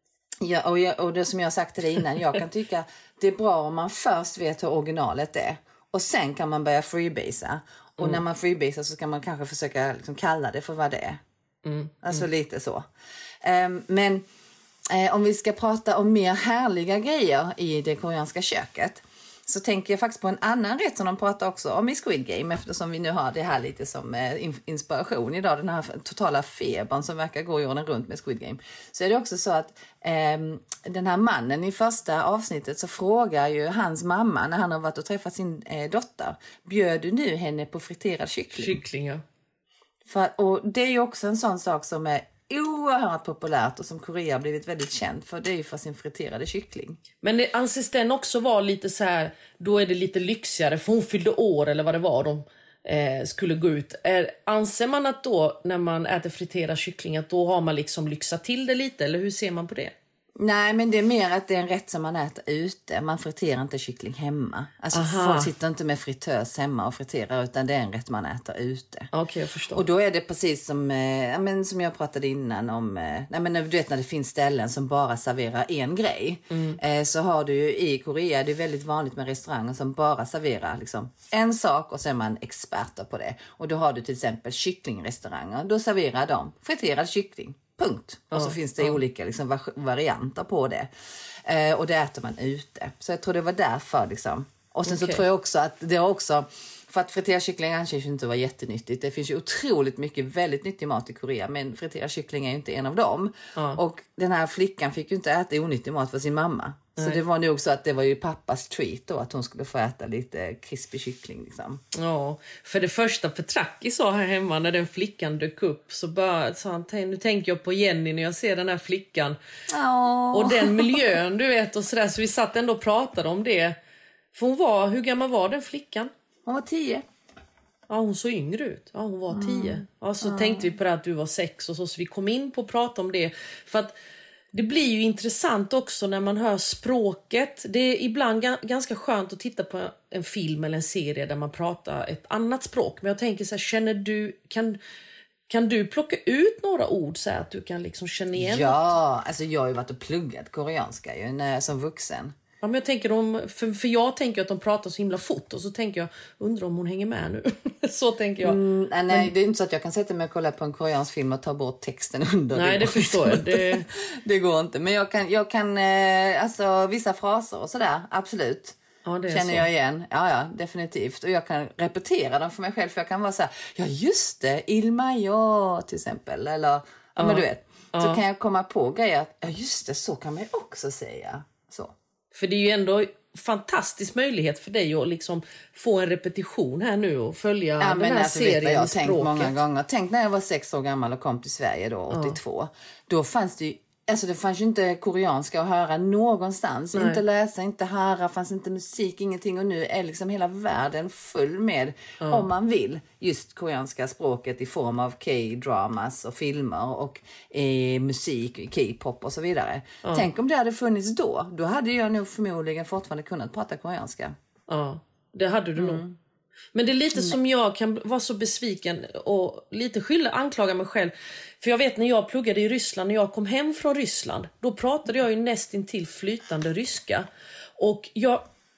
ja, och, jag, och det som jag har sagt till dig innan, jag kan tycka det är bra om man först vet hur originalet är. Och sen kan man börja freebasea. Och mm. när man freebasea så ska man kanske försöka liksom kalla det för vad det är. Mm. Alltså mm. lite så. Um, men Eh, om vi ska prata om mer härliga grejer i det koreanska köket, så tänker jag faktiskt på en annan rätt som de pratar också om i Squid Game, eftersom vi nu har det här lite som eh, inspiration idag, den här totala febern som verkar gå jorden runt med Squid Game. Så är det också så att eh, den här mannen i första avsnittet, så frågar ju hans mamma när han har varit och träffat sin eh, dotter, bjöd du nu henne på friterad kyckling? Kycklingar. För, och det är ju också en sån sak som är oerhört populärt och som Korea har blivit väldigt känd för, det är ju för sin friterade kyckling. Men det anses den också vara lite så här, då är det lite lyxigare för hon fyllde år eller vad det var de eh, skulle gå ut. Är, anser man att då när man äter friterad kyckling att då har man liksom lyxat till det lite, eller hur ser man på det? Nej, men det är mer att det är en rätt som man äter ute. Man friterar inte kyckling hemma. Alltså Aha. folk sitter inte med fritös hemma och friterar, utan det är en rätt man äter ute. Okej, okay, jag förstår. Och då är det precis som, eh, men som jag pratade innan om, eh, nej, men du vet när det finns ställen som bara serverar en grej. Mm. Eh, så har du ju i Korea, det är väldigt vanligt med restauranger som bara serverar liksom en sak och så är man experter på det. Och då har du till exempel kycklingrestauranger, då serverar de friterad kyckling. Punkt. Och så ja, finns det ja. olika liksom, varianter på det. Eh, och det äter man ute. Så jag tror det var därför. Liksom. Och sen okay. så tror jag också att det har också... För att friterad kyckling anses ju inte vara jättenyttigt. Det finns ju otroligt mycket väldigt nyttig mat i Korea. Men friterad kyckling är ju inte en av dem. Ja. Och den här flickan fick ju inte äta onyttig mat för sin mamma. Nej. Så det var nog så att det var ju pappas treat då. Att hon skulle få äta lite krispig kyckling liksom. Ja, för det första Petraki sa här hemma när den flickan dök upp. Så bara sa han, nu tänker jag på Jenny när jag ser den här flickan. Oh. Och den miljön du vet och sådär. Så vi satt ändå och pratade om det. För hon var, hur gammal var den flickan? Hon var tio. Ja, hon såg yngre ut. Ja, hon var tio. Mm. Ja, så mm. tänkte vi på det att du var sex och så, så vi kom in på att prata om det. För att det blir ju intressant också när man hör språket. Det är ibland g- ganska skönt att titta på en film eller en serie där man pratar ett annat språk. Men jag tänker så här, känner du, kan, kan du plocka ut några ord så att du kan liksom känna igen? Ja, något? alltså jag har ju varit och pluggat koreanska ju när, som vuxen. Ja, men jag tänker om, för, för jag tänker att de pratar så himla fort och så tänker jag, undrar om hon hänger med nu. Så tänker jag. Mm, nej, men, det är inte så att jag kan sätta mig och kolla på en koreansk film och ta bort texten under. Nej, det, det förstår jag. Det... det går inte. Men jag kan, jag kan eh, alltså vissa fraser och sådär, absolut. Ja, det är känner så. jag igen. Ja, ja, definitivt. Och jag kan repetera dem för mig själv. För jag kan vara så här, ja just det, Ilma, ja, till exempel. Eller, ja, ja. men du vet. Ja. Så kan jag komma på grejer att, ja just det, så kan man ju också säga. Så. För det är ju ändå fantastisk möjlighet för dig att liksom få en repetition här nu och följa ja, den här alltså, serien vet jag, jag har tänkt många gånger. Tänk när jag var sex år gammal och kom till Sverige då, åttiotvå. Ja. Då fanns det ju, alltså det fanns ju inte koreanska att höra någonstans. Nej. Inte läsa, inte höra, fanns inte musik, ingenting. Och nu är liksom hela världen full med, ja. om man vill, just koreanska språket i form av K-dramas och filmer och eh, musik, K-pop och så vidare. Ja. Tänk om det hade funnits då. Då hade jag nog förmodligen fortfarande kunnat prata koreanska. Ja, det hade du mm. nog. Men det är lite som jag kan vara så besviken och lite skylla, anklaga mig själv. För jag vet när jag pluggade i Ryssland, när jag kom hem från Ryssland, då pratade jag ju nästintill flytande ryska. Och jag,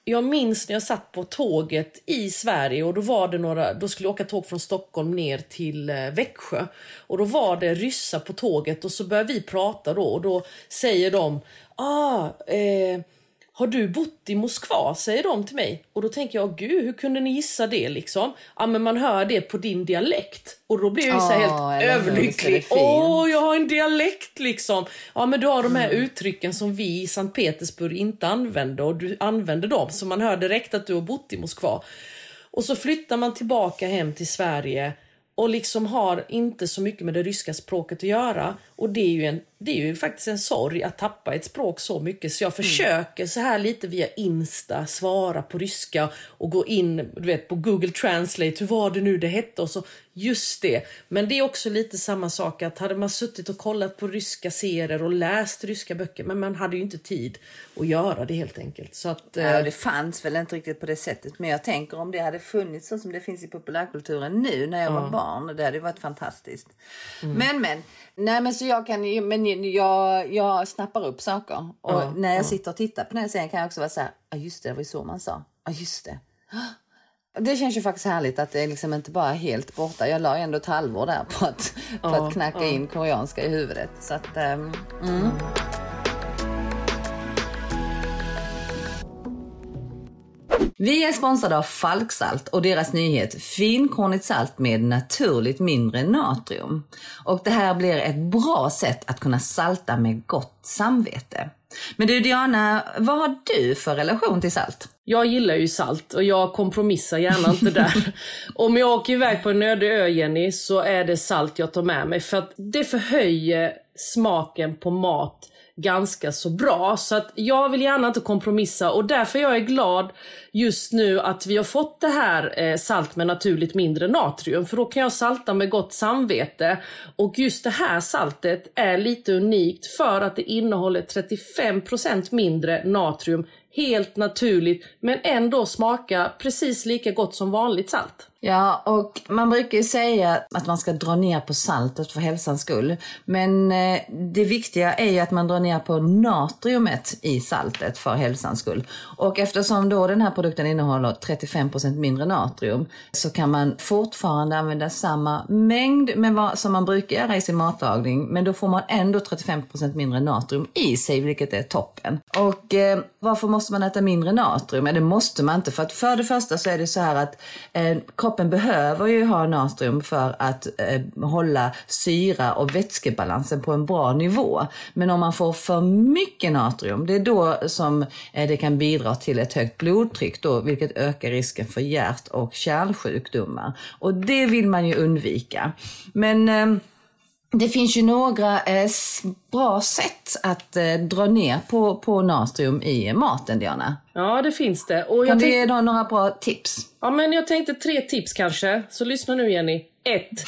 Jag minns när jag satt på tåget i Sverige och då var det några, då skulle jag åka tåg från Stockholm ner till eh, Växjö. Och då var det ryssar på tåget och så började vi prata då och då säger de, ah, eh, har du bott i Moskva, säger de till mig. Och då tänker jag, gud, hur kunde ni gissa det liksom? Ja, men man hör det på din dialekt. Och då blir jag ju så oh, helt överlycklig. Åh, oh, jag har en dialekt liksom. Ja, men du har de här mm. uttrycken som vi i Sankt Petersburg inte använde. Och du använder dem, så man hör direkt att du har bott i Moskva. Och så flyttar man tillbaka hem till Sverige och liksom har inte så mycket med det ryska språket att göra. Och det är ju, en, det är ju faktiskt en sorg att tappa ett språk så mycket. Så jag försöker så här lite via Insta svara på ryska och gå in, du vet, på Google Translate. Hur var det nu det hette? Och så, just det. Men det är också lite samma sak att hade man suttit och kollat på ryska serier och läst ryska böcker. Men man hade ju inte tid att göra det helt enkelt. Så att, ja, det fanns väl inte riktigt på det sättet. Men jag tänker om det hade funnits så som det finns i populärkulturen nu när jag ja. var barn. Det hade varit fantastiskt. Mm. Men, men. Nej, men så jag kan ju, men jag, jag snappar upp saker. Och ja, när jag ja. sitter och tittar på den här serien kan jag också vara så här, ja just det, det var ju så man sa. Ja just det. Det känns ju faktiskt härligt att det liksom inte bara är helt borta. Jag la ändå ett halvår där på att, ja, på att knacka ja. in koreanska i huvudet. Så att, um, mm. Vi är sponsrade av Falksalt och deras nyhet finkornigt salt med naturligt mindre natrium. Och det här blir ett bra sätt att kunna salta med gott samvete. Men du Diana, vad har du för relation till salt? Jag gillar ju salt och jag kompromissar gärna inte där. Om jag åker iväg på en öde ö, Jenny, så är det salt jag tar med mig. För att det förhöjer smaken på mat ganska så bra. Så att jag vill gärna inte kompromissa och därför jag är glad just nu att vi har fått det här eh, salt med naturligt mindre natrium. För då kan jag salta med gott samvete. Och just det här saltet är lite unikt för att det innehåller trettiofem procent mindre natrium. Helt naturligt, men ändå smaka precis lika gott som vanligt salt. Ja, och man brukar ju säga att man ska dra ner på saltet för hälsans skull. Men eh, det viktiga är ju att man drar ner på natriumet i saltet för hälsans skull. Och eftersom då den här produkten innehåller trettiofem procent mindre natrium så kan man fortfarande använda samma mängd med vad, som man brukar göra i sin matlagning. Men då får man ändå trettiofem procent mindre natrium i sig, vilket är toppen. Och eh, varför måste man äta mindre natrium? Ja, det måste man inte. För att för det första så är det så här att eh, kroppen behöver ju ha natrium för att eh, hålla syra och vätskebalansen på en bra nivå. Men om man får för mycket natrium, det är då som eh, det kan bidra till ett högt blodtryck då, vilket ökar risken för hjärt- och kärlsjukdomar. Och det vill man ju undvika. Men eh, det finns ju några eh, bra sätt att eh, dra ner på, på natrium i maten, Diana. Ja, det finns det. Och jag kan du tänkte... ge då några bra tips? Ja, men jag tänkte tre tips kanske. Så lyssna nu, Jenny. Ett,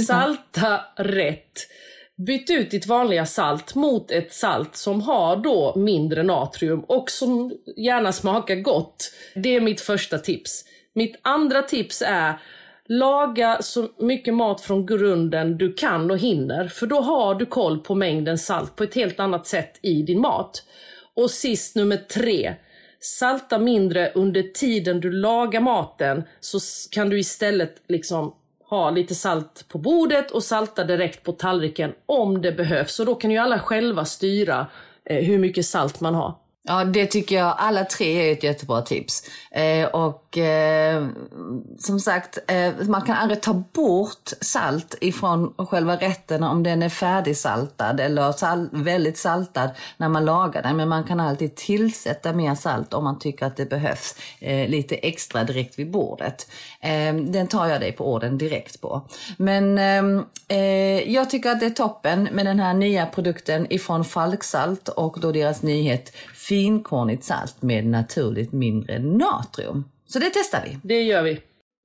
salta rätt. Byt ut ditt vanliga salt mot ett salt som har då mindre natrium och som gärna smakar gott. Det är mitt första tips. Mitt andra tips är: laga så mycket mat från grunden du kan och hinner. För då har du koll på mängden salt på ett helt annat sätt i din mat. Och sist nummer tre. Salta mindre under tiden du lagar maten. Så kan du istället liksom ha lite salt på bordet och salta direkt på tallriken om det behövs. Och då kan ju alla själva styra eh, hur mycket salt man har. Ja, det tycker jag alla tre är ett jättebra tips. Eh, och eh, som sagt, eh, man kan aldrig ta bort salt ifrån själva rätten om den är färdigsaltad eller sal- väldigt saltad när man lagar den. Men man kan alltid tillsätta mer salt om man tycker att det behövs eh, lite extra direkt vid bordet. Eh, den tar jag dig på orden direkt på. Men eh, eh, jag tycker att det är toppen med den här nya produkten ifrån Falksalt och då deras nyhet finkornigt salt med naturligt mindre natrium. Så det testar vi. Det gör vi.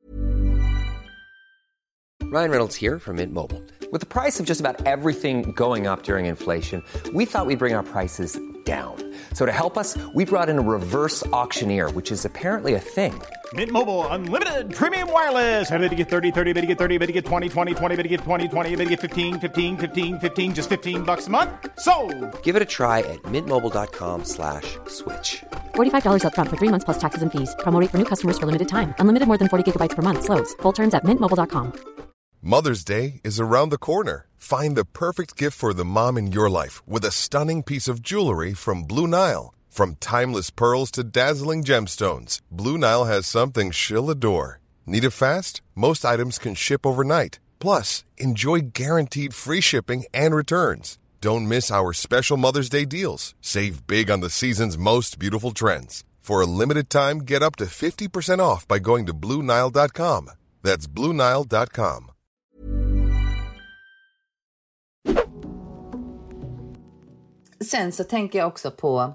Ryan Reynolds here from Mint Mobile. With the price of just about everything going up during inflation, we thought we'd bring our prices down. So to help us, we brought in a reverse auctioneer, which is apparently a thing. Mint Mobile Unlimited Premium Wireless. How to get thirty, thirty, how to get thirty, how to get twenty, twenty, twenty, how to get twenty, twenty, how to get fifteen, fifteen, fifteen, fifteen, just fifteen bucks a month? Sold! Give it a try at mintmobile.com slash switch. forty-five dollars up front for three months plus taxes and fees. Promo rate for new customers for limited time. Unlimited more than forty gigabytes per month. Slows full terms at mint mobile dot com. Mother's Day is around the corner. Find the perfect gift for the mom in your life with a stunning piece of jewelry from Blue Nile. From timeless pearls to dazzling gemstones, Blue Nile has something she'll adore. Need it fast? Most items can ship overnight. Plus, enjoy guaranteed free shipping and returns. Don't miss our special Mother's Day deals. Save big on the season's most beautiful trends. For a limited time, get up to fifty percent off by going to blue nile dot com. That's blue nile dot com. Sen så tänker jag också på,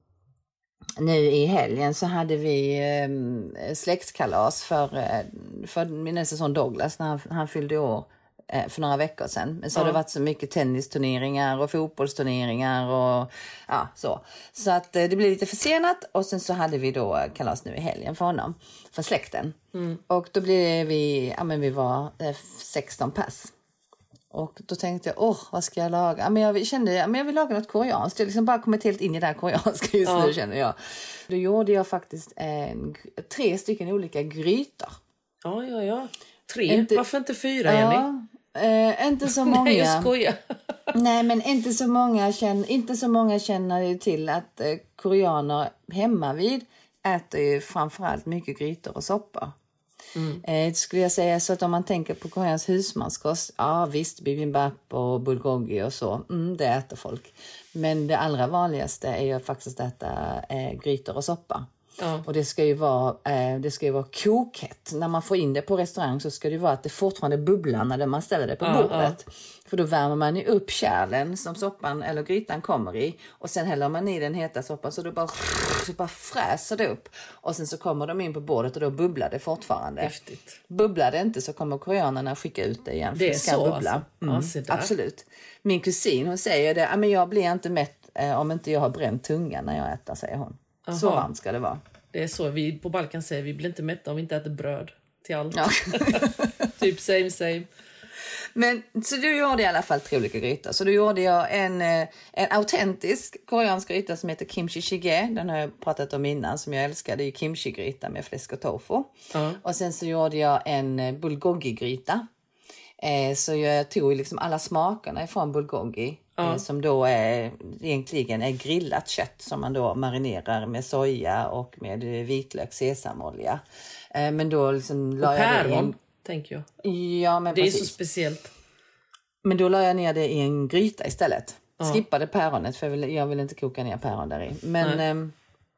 nu i helgen så hade vi eh, släktkalas för, eh, för min nästa son Douglas när han, han fyllde år eh, för några veckor sedan. Men så ja. har det varit så mycket tennisturneringar och fotbollsturneringar och ja, så. Så att eh, det blev lite försenat och sen så hade vi då kalas nu i helgen för honom, för släkten. Mm. Och då blev vi, ja men vi var eh, sexton pass. Och då tänkte jag, åh, vad ska jag laga? Men jag kände, men jag vill laga något koreanskt. Jag liksom bara kommit helt in i det här koreanska just ja. nu, känner jag. Då gjorde jag faktiskt en, tre stycken olika grytor. Ja, ja, ja. Tre? Inte, Varför inte fyra, Jenny? Ja, eh, inte så många. Nej, jag skojar. Nej, men inte så många känner, inte så många känner ju till att eh, koreaner hemma vid äter ju framförallt mycket grytor och soppor. Mm. Eh, skulle jag säga så att om man tänker på koreans husmanskost, ja visst, bibimbap och bulgogi och så, mm, det äter folk. Men det allra vanligaste är ju faktiskt att äta eh, grytor och soppa. Ja. Och det ska ju vara eh, det ska ju vara kokhett. När man får in det på restaurang så ska det vara att det fortfarande bubblar när man ställer det på ja, bordet. Ja. För då värmer man ju upp kärlen som soppan eller grytan kommer i. Och sen häller man i den heta soppan så då bara, så bara fräser det upp. Och sen så kommer de in på bordet och då bubblar det fortfarande. Häftigt. Bubblar det inte så kommer koreanerna skicka ut det igen. För det är det ska så bubbla. alltså. Mm, absolut. Min kusin hon säger det, men jag blir inte mätt eh, om inte jag har bränt tungan när jag äter, säger hon. Aha. Så varmt ska det vara. Det är så, vi på Balkan säger vi blir inte mätta om vi inte äter bröd till allt. Ja. Typ same same. Men så du gjorde i alla fall tre olika grytor. Så då gjorde jag en, en autentisk koreansk gryta som heter kimchi jjigae. Den har jag pratat om innan som jag älskar. Det är kimchi-gryta med fläsk och tofu. Uh-huh. Och sen så gjorde jag en bulgogi-gryta. Eh, så jag tog liksom alla smakerna ifrån bulgogi. Uh-huh. Eh, som då är, egentligen är grillat kött som man då marinerar med soja och med vitlök, sesamolja. Eh, men då liksom la jag det i en... tänker jag. Ja, men det precis. är så speciellt. Men då la jag ner det i en gryta istället. Ja. Skippade päronet för jag vill, jag vill inte koka ner päron där i. Men äm,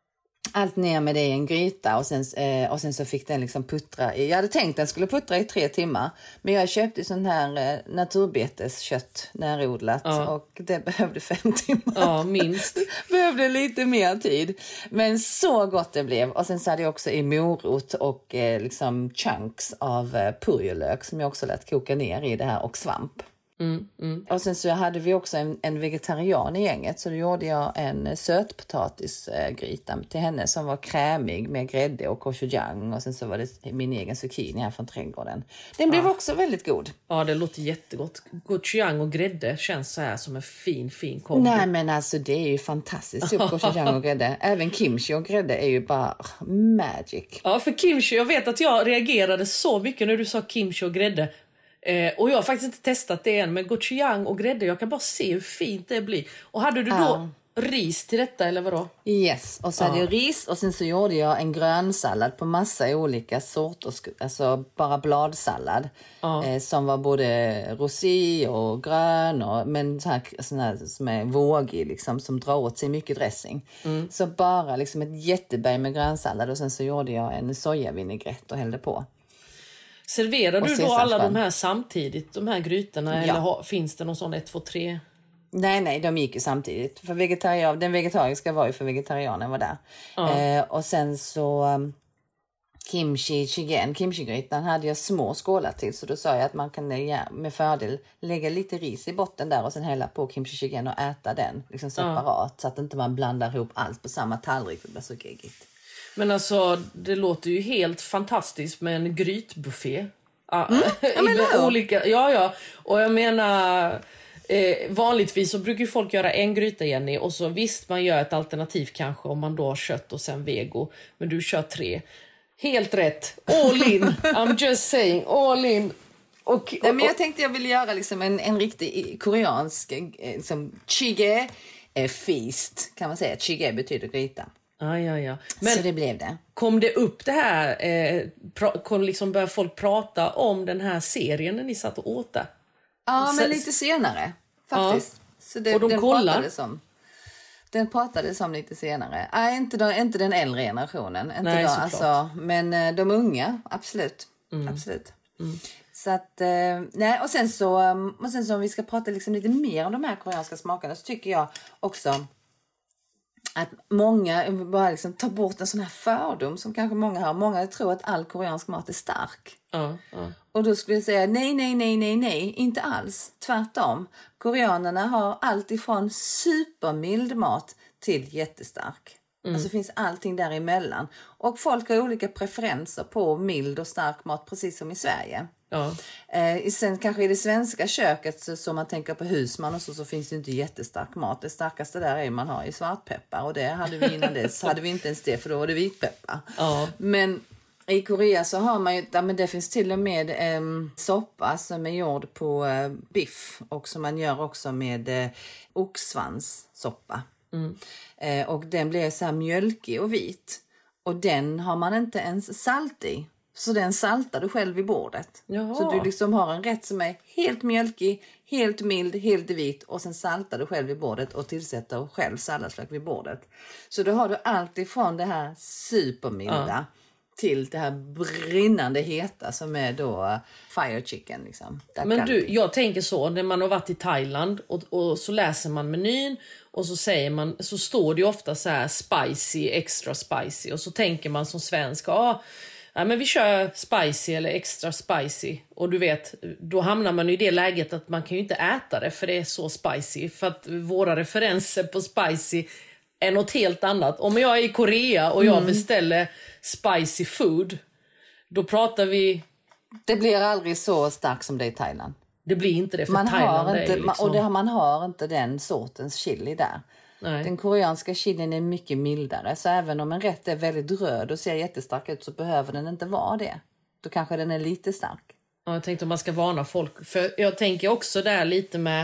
allt ner med det i en gryta och sen, äh, och sen så fick den liksom puttra i. Jag hade tänkt att den skulle puttra i tre timmar. Men jag köpte sån här äh, naturbeteskött närodlat ja. och det behövde fem timmar. Ja, minst. Behövde lite mer tid. Men så gott det blev. Och sen så hade jag också i morot och äh, liksom chunks av äh, purjolök som jag också lät koka ner i det här och svamp. Mm, mm. Och sen så hade vi också en, en vegetarian i gänget. Så då gjorde jag en sötpotatisgryta till henne som var krämig med grädde och gochujang. Och sen så var det min egen zucchini här från trädgården. Den blev ja. också väldigt god. Ja, det låter jättegott. Gochujang och grädde känns så här som en fin, fin kombo. Nej, men alltså det är ju fantastiskt. Gochujang och grädde. Även kimchi och grädde är ju bara magic. Ja, för kimchi, jag vet att jag reagerade så mycket när du sa kimchi och grädde. Eh, och jag har faktiskt inte testat det än, men gochujang och grädde, jag kan bara se hur fint det blir. Och hade du då uh. ris till detta eller vadå? Yes, och så uh. hade jag ris och sen så gjorde jag en grönsallad på massa olika sorter, alltså bara bladsallad. Uh. Eh, som var både rosé och grön, och, men så här, sån här som är vågig liksom, som drar åt sig mycket dressing. Mm. Så bara liksom ett jätteberg med grönsallad och sen så gjorde jag en sojavinägrett och hällde på. Serverar du då alla de här samtidigt, de här grytorna, ja. eller har, finns det någon sån ett, två, tre? Nej, nej, de gick ju samtidigt. För vegetarian, den vegetariska var ju för vegetarianen var där. Ja. Eh, och sen så kimchi chigen, kimchi-grytan hade jag små skålar till, så då sa jag att man kan med fördel lägga lite ris i botten där och sen hälla på kimchi chigen och äta den liksom separat, ja. Så att inte man blandar ihop allt på samma tallrik, det blir så geggigt. Men alltså, det låter ju helt fantastiskt med en grytbuffé. Mm, jag menar olika, ja, ja. Och jag menar, eh, vanligtvis så brukar ju folk göra en gryta, Jenny. Och så visst, man gör ett alternativ kanske om man då har kött och sen vego. Men du kör tre. Helt rätt. All in. I'm just saying, all in. Och, och, Nej, men jag tänkte jag ville göra liksom en, en riktig koreansk liksom, chige eh, feast, kan man säga. Chige betyder gryta. Ja, ja, ja. Men så det blev det. Kom det upp det här, eh, pra, kom liksom börja folk prata om den här serien när ni satt och åt det? Ja, så, men lite senare faktiskt. Ja. Så det, och de den kollar? Pratades om, den pratades om lite senare. Nej, inte, de, inte den äldre generationen. Inte Nej, då, alltså, men de unga, absolut. Mm. absolut. Mm. Så att, eh, nej, och sen så, och sen så om vi ska prata liksom lite mer om de här koreanska smakerna, så tycker jag också att många bara liksom tar bort en sån här fördom som kanske många har. Många tror att all koreansk mat är stark. Ja, ja. Och då skulle jag säga nej, nej, nej, nej, nej. Inte alls. Tvärtom. Koreanerna har allt ifrån supermild mat till jättestark. Mm. Alltså finns allting däremellan. Och folk har olika preferenser på mild och stark mat, precis som i Sverige. Ja. Eh, sen kanske i det svenska köket, så, så man tänker på husman och så, så finns det inte jättestark mat. Det starkaste där är man har i svartpeppar, och det hade vi innan det hade vi inte ens det, för då var det vitpeppar. Ja. Men i Korea så har man ju, ja, men det finns till och med eh, soppa som är gjord på eh, biff, och som man gör också med eh, oxsvanssoppa. Mm. Eh, och den blir så här mjölkig och vit, och den har man inte ens salt i. Så den saltar du själv vid bordet. Jaha. Så du liksom har en rätt som är helt mjölkig, helt mild, helt vit. Och sen saltar du själv vid bordet och tillsätter själv salladslök vid bordet. Så då har du allt ifrån det här supermilda ja. till det här brinnande heta som är då fire chicken. Liksom. Men du, jag tänker så, när man har varit i Thailand och, och så läser man menyn. Och så säger man, så står det ju ofta så här spicy, extra spicy. Och så tänker man som svensk, ja... Ja, men vi kör spicy eller extra spicy. Och du vet, då hamnar man i det läget att man kan ju inte äta det för det är så spicy. För att våra referenser på spicy är något helt annat. Om jag är i Korea och jag mm. beställer spicy food, då pratar vi... Det blir aldrig så starkt som det i Thailand. Det blir inte det, för man Thailand har inte, är liksom... Och det, man har inte den sortens chili där. Nej. Den koreanska chilin är mycket mildare. Så även om en rätt är väldigt röd och ser jättestark ut, så behöver den inte vara det. Då kanske den är lite stark. Ja, jag tänkte om man ska varna folk. För jag tänker också där lite med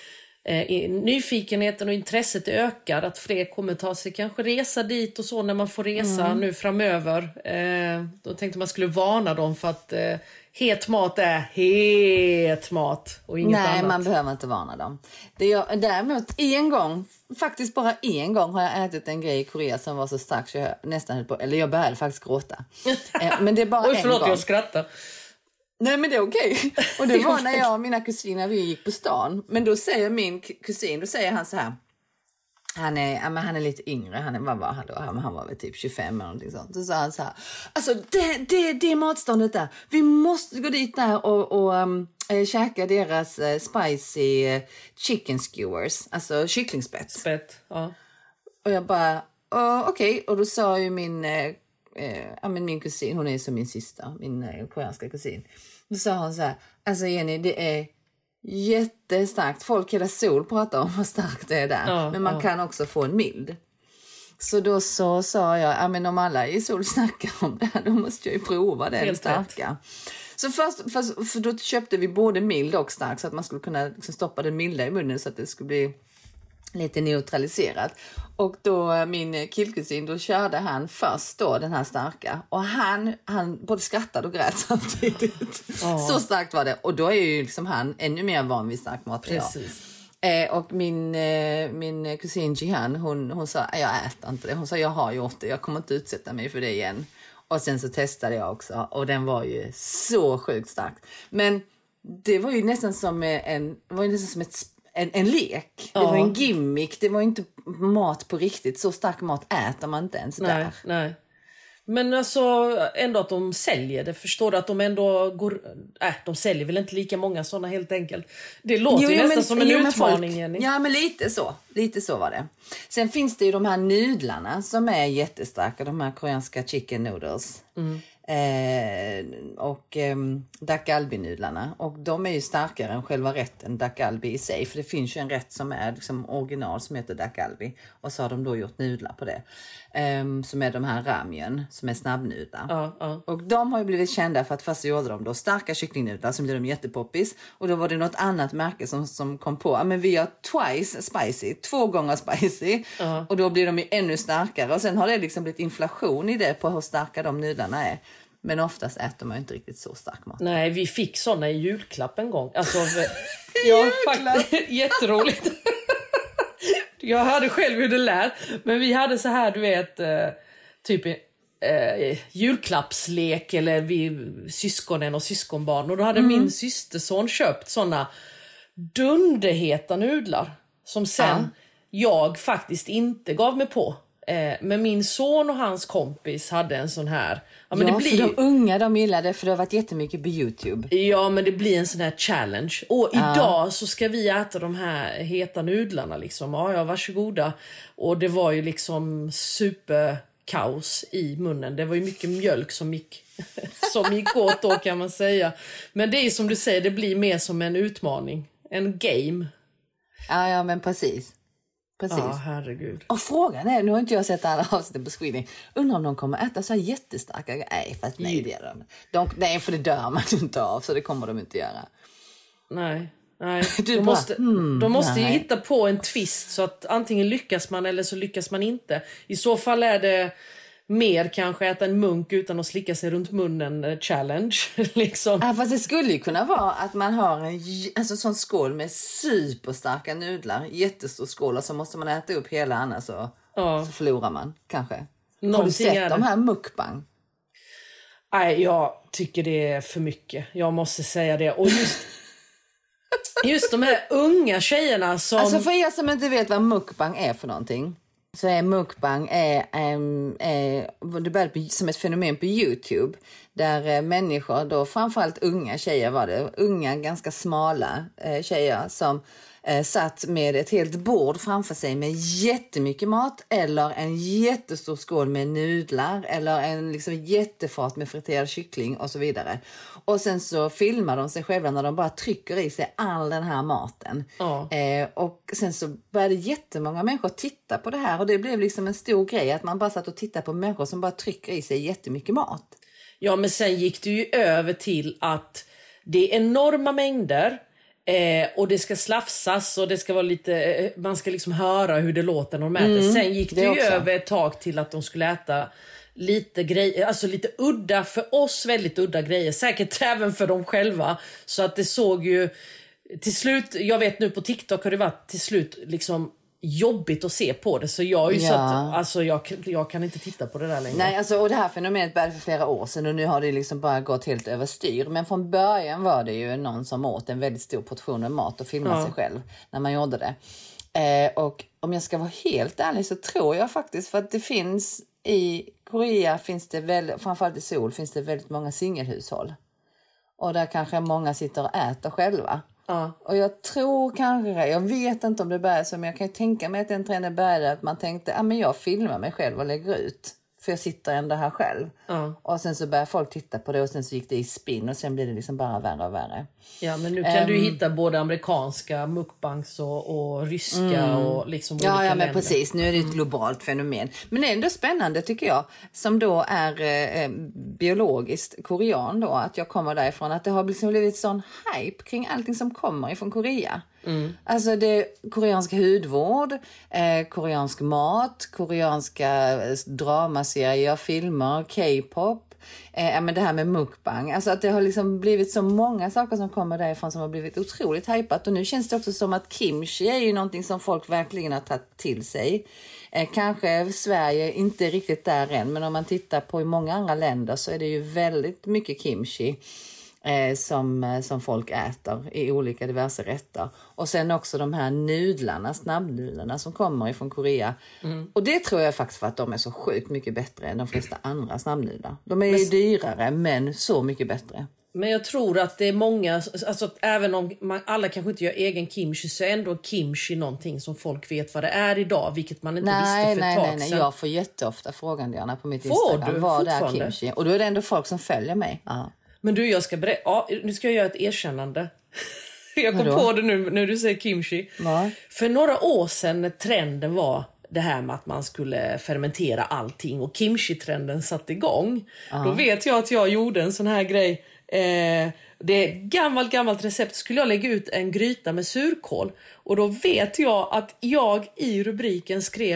eh, nyfikenheten och intresset ökar. Att fler kommer ta sig kanske resa dit och så när man får resa mm. nu framöver. Eh, då tänkte man skulle varna dem för att eh, het mat är het mat och inget Nej, annat. Nej, man behöver inte varna dem. Det jag, däremot en gång, faktiskt bara en gång har jag ätit en grej i Korea som var så stark så jag nästan höll på, eller jag började faktiskt gråta. eh, men det är bara Oj, en förlåt, gång. jag skrattar. Nej, men det är okej. Okay. Och det var när jag och mina kusiner, vi gick på stan. Men då säger min kusin, då säger han så här. Han är, ja, men han är lite yngre, han, är, vad var han, då? Han, han var väl typ tjugofem eller någonting sånt. Så sa han så här, alltså det, det, det matståndet där, vi måste gå dit där och, och um, äh, käka deras uh, spicy uh, chicken skewers, alltså kycklingspett. Spett, ja. Och jag bara, uh, okej, okay. Och då sa ju min, uh, uh, ja, men min kusin, hon är som min syster, min uh, koreanska kusin. Då sa hon så här, alltså Jenny, det är jättestarkt. Folk hela sol pratar om hur starkt det är där. Ja, men man ja. kan också få en mild. Så då så sa jag, ja men om alla i sol snackar om det här, då måste jag ju prova den Helt starka. Rätt. Så först, först, för då köpte vi både mild och stark så att man skulle kunna liksom stoppa den milda i munnen så att det skulle bli lite neutraliserat. Och då min killkusin, då körde han först då den här starka. Och han, han både skrattade och grät samtidigt. Oh. Så starkt var det. Och då är ju liksom han ännu mer van vid stark mat. Precis. Eh, och min, eh, min kusin Jihan, hon, hon sa, jag äter inte det. Hon sa, jag har gjort det, jag kommer inte utsätta mig för det igen. Och sen så testade jag också. Och den var ju så sjukt stark. Men det var ju nästan som en, var ju nästan som ett En, en lek. Ja. Det var en gimmick. Det var inte mat på riktigt. Så stark mat äter man inte ens nej, där. Nej. Men alltså ändå att de säljer det. Förstår du att de ändå går... Äh, de säljer väl inte lika många sådana helt enkelt. Det låter jo, ju nästan men, som en jo, utmaning. Folk, ja, men lite så. Lite så var det. Sen finns det ju de här nudlarna som är jättestarka. De här koreanska chicken noodles. Mm. Eh, och eh, dak galbi-nudlarna. Och de är ju starkare än själva rätten dak galbi i sig. För det finns ju en rätt som är liksom original som heter dak galbi. Och så har de då gjort nudlar på det. Eh, som är de här ramyun, som är snabbnudlar. Uh, uh. Och de har ju blivit kända för att först gjorde de då starka kycklingnudlar som blev de jättepoppis. Och då var det något annat märke som, som kom på. Ja, men vi har twice spicy, två gånger spicy. Uh. Och då blir de ju ännu starkare. Och sen har det liksom blivit inflation i det på hur starka de nudlarna är. Men oftast äter man ju inte riktigt så stark mat. Nej, vi fick såna i julklapp en gång. Alltså, ja, faktiskt jätteroligt. Jag hörde själv hur det lät. Men vi hade så här, du vet, typ eh, julklappslek. Eller vi syskonen och syskonbarn. Och då hade mm. min systerson köpt såna dunderheta nudlar. Som sen ja. jag faktiskt inte gav mig på. Eh, men min son och hans kompis hade en sån här. Ja, men ja, det blir... för de unga de gillade, för det har varit jättemycket på YouTube. Ja, men det blir en sån här challenge. Och ja. idag så ska vi äta de här heta nudlarna liksom. Ja, ja, varsågoda. Och det var ju liksom superkaos i munnen. Det var ju mycket mjölk som gick, som gick åt då, kan man säga. Men det är som du säger, det blir mer som en utmaning. En game. Ja, ja, men precis. Precis. Ja, herregud. Och frågan är, nu har inte jag sett alla avsnitt på Screening. Undrar om de kommer äta så här jättestarka. Nej, fast nej, det gör de. de. Nej, för det dör man inte av, så det kommer de inte göra. Nej, nej. Du de bara, måste, hmm, de måste ju nej. hitta på en twist så att antingen lyckas man eller så lyckas man inte. I så fall är det mer kanske äta en munk utan att slicka sig runt munnen challenge. liksom. Ja, fast det skulle ju kunna vara att man har en alltså, sån skål med superstarka nudlar. Jättestor skål, och så måste man äta upp hela, annars så, ja. så förlorar man kanske. Någonting har du sett de här mukbang? Nej, jag tycker det är för mycket. Jag måste säga det. Och just, just de här unga tjejerna som... Alltså för er som inte vet vad mukbang är för någonting, så är mukbang är, är, är, det började som ett fenomen på YouTube. Där människor, då framförallt unga tjejer var det. Unga, ganska smala tjejer som eh, satt med ett helt bord framför sig med jättemycket mat. Eller en jättestor skål med nudlar. Eller en liksom, jättefat med friterad kyckling och så vidare. Och sen så filmar de sig själva när de bara trycker i sig all den här maten. Ja. Eh, och sen så började jättemånga människor titta på det här. Och det blev liksom en stor grej att man bara satt och tittade på människor som bara trycker i sig jättemycket mat. Ja, men sen gick det ju över till att det är enorma mängder. Eh, och det ska slafsas och det ska vara lite, eh, man ska liksom höra hur det låter när de äter. Mm, sen gick det, det ju också över ett tag till att de skulle äta lite grejer, alltså lite udda, för oss väldigt udda grejer, säkert även för dem själva. Så att det såg ju till slut, jag vet nu på TikTok har det varit till slut liksom jobbigt att se på det, så jag är ju ja. så att, alltså jag, jag kan inte titta på det där längre. Nej, alltså, och det här fenomenet började för flera år sedan och nu har det liksom bara gått helt överstyr. Men från början var det ju någon som åt en väldigt stor portion med mat och filmade ja. sig själv när man gjorde det. Eh, och om jag ska vara helt ärlig så tror jag faktiskt, för att det finns i Korea, finns det väl, framförallt i Seoul, finns det väldigt många singelhushåll. Och där kanske många sitter och äter själva. Ja. Och jag tror kanske, jag vet inte om det började så, men jag kan ju tänka mig att den trenden började att man tänkte, ja men jag filmar mig själv och lägger ut. För jag sitter ändå här själv. Ja. Och sen så började folk titta på det och sen så gick det i spinn och sen blir det liksom bara värre och värre. Ja, men nu kan um, du hitta både amerikanska mukbangs och, och ryska mm. och liksom olika ja, ja, men länder. precis. Nu är det ett globalt fenomen. Men det är ändå spännande tycker jag, som då är eh, biologiskt korean då, att jag kommer därifrån, att det har liksom blivit sån hype kring allting som kommer ifrån Korea. Mm. Alltså det är koreansk hudvård, eh, koreansk mat, koreanska dramaserier, filmer, K-pop, eh, men det här med mukbang. Alltså att det har liksom blivit så många saker som kommer därifrån som har blivit otroligt hypat. Och nu känns det också som att kimchi är ju någonting som folk verkligen har tagit till sig. Eh, kanske Sverige inte riktigt där än, men om man tittar på i många andra länder så är det ju väldigt mycket kimchi. Eh, som, som folk äter i olika diverse rätter. Och sen också de här nudlarna, snabbnudlarna som kommer ifrån Korea. Mm. Och det tror jag faktiskt för att de är så sjukt mycket bättre än de flesta andra snabbnudlar. De är ju men, dyrare men så mycket bättre. Men jag tror att det är många, alltså även om man, alla kanske inte gör egen kimchi, så är ändå kimchi någonting som folk vet vad det är idag, vilket man inte nej, visste för nej, ett tag nej, nej, sedan. jag får jätteofta frågan Diana på mitt får Instagram. Du vad är kimchi? Och då är det ändå folk som följer mig. Ja. Men du, jag ska berätta, ja, nu ska jag göra ett erkännande. Jag kom på det nu när du säger kimchi. Va? För några år sedan när trenden var det här med att man skulle fermentera allting och kimchi-trenden satte igång. Uh-huh. Då vet jag att jag gjorde en sån här grej. Eh, det är ett gammalt, gammalt recept. Skulle jag lägga ut en gryta med surkål. Och då vet jag att jag i rubriken skrev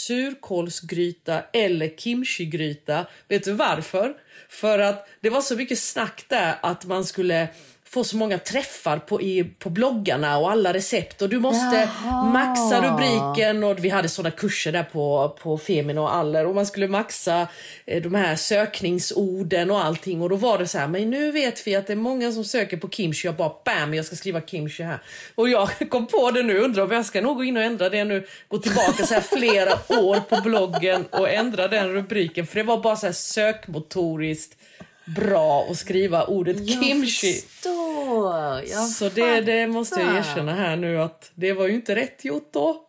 surkålsgryta eller kimchi-gryta. Vet du varför? För att det var så mycket snack där att man skulle få så många träffar på, i, på bloggarna och alla recept. Och du måste Jaha. maxa rubriken. Och vi hade sådana kurser där på, på Femin och Aller. Och man skulle maxa eh, de här sökningsorden och allting. Och då var det så här, men nu vet vi att det är många som söker på kimchi. Jag bara, bam, jag ska skriva kimchi här. Och jag kom på det nu, undrar om jag ska nog gå in och ändra det nu. Gå tillbaka så här flera år på bloggen och ändra den rubriken. För det var bara så här sökmotoriskt bra att skriva ordet jag kimchi. Förstår, jag så det, det måste jag erkänna här nu att det var ju inte rätt gjort då.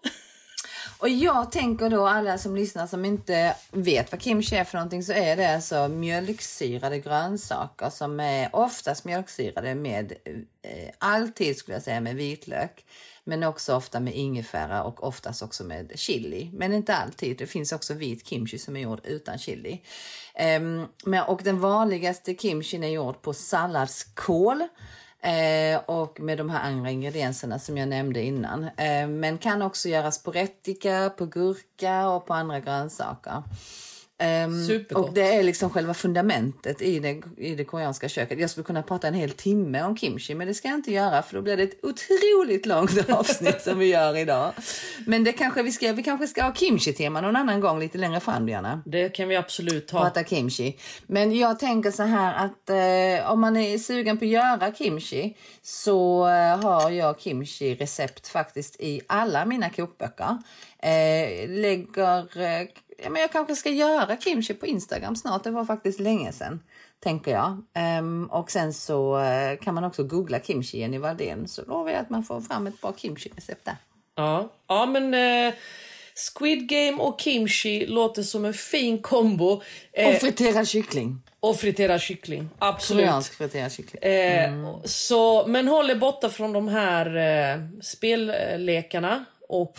Och jag tänker då alla som lyssnar som inte vet vad kimchi är för någonting, så är det alltså mjölksyrade grönsaker som är oftast mjölksyrade med eh, alltid skulle jag säga med vitlök. Men också ofta med ingefära och oftast också med chili. Men inte alltid. Det finns också vit kimchi som är gjord utan chili. Um, men, och den vanligaste kimchin är gjord på salladskål. Uh, och med de här andra ingredienserna som jag nämnde innan. Uh, men kan också göras på rättika, på gurka och på andra grönsaker. Um, och det är liksom själva fundamentet i det, i det koreanska köket. Jag skulle kunna prata en hel timme om kimchi, men det ska jag inte göra för då blir det ett otroligt långt avsnitt som vi gör idag. Men det kanske vi ska, vi kanske ska ha kimchi-tema någon annan gång lite längre fram, Diana. Det kan vi absolut ha. Prata kimchi. Men jag tänker så här att eh, om man är sugen på att göra kimchi så eh, har jag kimchi-recept faktiskt i alla mina kokböcker. Eh, lägger... Eh, Ja, men jag kanske ska göra kimchi på Instagram snart. Det var faktiskt länge sedan, tänker jag. Um, och sen så uh, kan man också googla kimchi Jenny Valdén. Så lovar jag att man får fram ett bra kimchi-recept där. Ja, ja men uh, Squid Game och kimchi låter som en fin kombo. Uh, och friterad kyckling. Och friterad kyckling, absolut. Koreansk friterad kyckling. Mm. Uh, så, men håll er borta från de här uh, spellekarna. Och,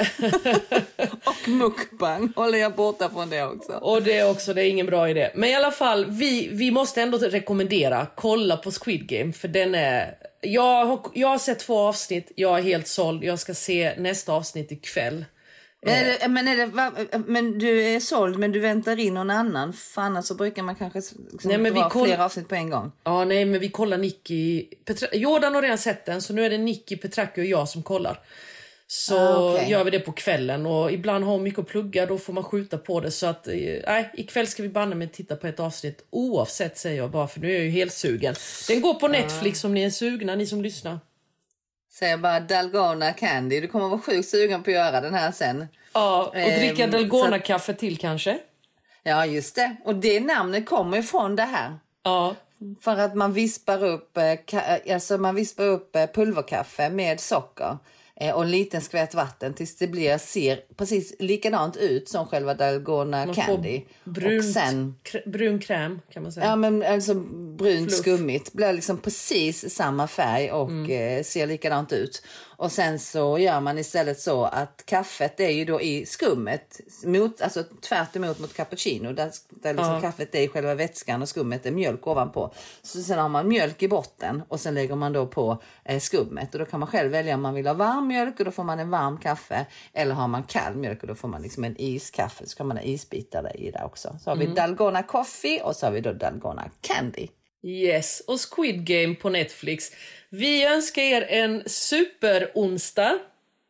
och mukbang håller jag borta från det också. Och det är också, det är ingen bra idé. Men i alla fall, vi, vi måste ändå rekommendera, kolla på Squid Game. För den är, jag har, jag har sett två avsnitt, jag är helt såld. Jag ska se nästa avsnitt ikväll. Men, är det, men, är det, men du är såld men du väntar in någon annan. För annars så brukar man kanske liksom nej, men vi koll... flera avsnitt på en gång. Ja, nej men vi kollar Nicky Petra... Jordan har redan sett den. Så nu är det Nicky, Petracchi och jag som kollar. Så ah, okay. gör vi det på kvällen. Och ibland har hon mycket att plugga, då får man skjuta på det. Så att, nej, ikväll ska vi banna med titta på ett avsnitt. Oavsett säger jag bara, för nu är jag ju helt sugen. Den går på Netflix ah. om ni är sugna, ni som lyssnar. Säger bara Dalgona Candy. Du kommer vara sjukt sugen på att göra den här sen. Ja, och dricka ehm, Dalgona-kaffe till kanske. Ja, just det. Och det namnet kommer ifrån det här. Ja. För att man vispar upp, alltså man vispar upp pulverkaffe med socker. Och en liten skvätt vatten tills det blir, ser precis likadant ut som själva Dalgona man Candy. Brunt, och sen, brun kräm kan man säga. Ja, men alltså brunt Fluff. skummigt. Blir liksom precis samma färg och mm. eh, ser likadant ut. Och sen så gör man istället så att kaffet är ju då i skummet. Mot, alltså tvärt emot mot cappuccino. Där, där liksom ja. kaffet är i själva vätskan och skummet är mjölk ovanpå. Så sen har man mjölk i botten och sen lägger man då på eh, skummet. Och då kan man själv välja om man vill ha varm mjölk och då får man en varm kaffe. Eller har man kall mjölk och då får man liksom en iskaffe. Så kan man ha isbitar där i där också. Så har vi mm. Dalgona Coffee och så har vi då Dalgona Candy. Yes, och Squid Game på Netflix. Vi önskar er en super onsdag.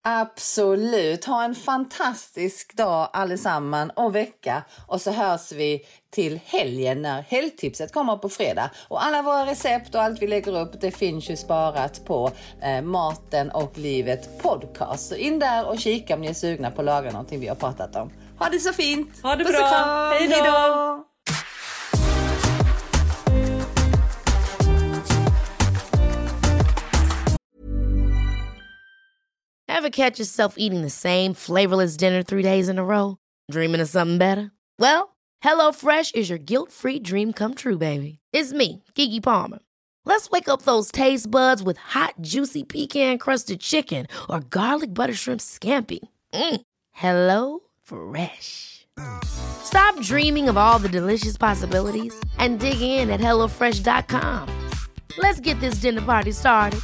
Absolut. Ha en fantastisk dag allesamman och vecka. Och så hörs vi till helgen när helgtipset kommer på fredag. Och alla våra recept och allt vi lägger upp, det finns ju sparat på eh, Maten och livet podcast. Så in där och kika om ni är sugna på att laga någonting vi har pratat om. Ha det så fint! Ha det Puss bra! och kram. Hej då! Hej då! Ever catch yourself eating the same flavorless dinner three days in a row? Dreaming of something better? Well, HelloFresh is your guilt-free dream come true, baby. It's me, Keke Palmer. Let's wake up those taste buds with hot, juicy pecan-crusted chicken or garlic butter shrimp scampi. Mm. Hello Fresh. Stop dreaming of all the delicious possibilities and dig in at hello fresh dot com. Let's get this dinner party started.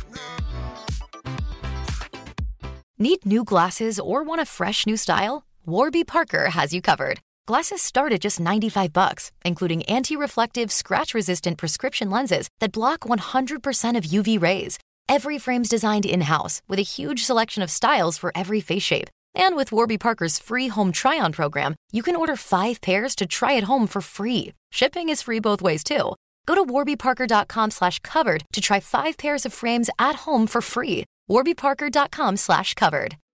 Need new glasses or want a fresh new style? Warby Parker has you covered. Glasses start at just ninety-five bucks, including anti-reflective, scratch-resistant prescription lenses that block one hundred percent of U V rays. Every frame's designed in-house with a huge selection of styles for every face shape. And with Warby Parker's free home try-on program, you can order five pairs to try at home for free. Shipping is free both ways, too. Go to warby parker dot com slash covered to try five pairs of frames at home for free. warby parker dot com slash covered.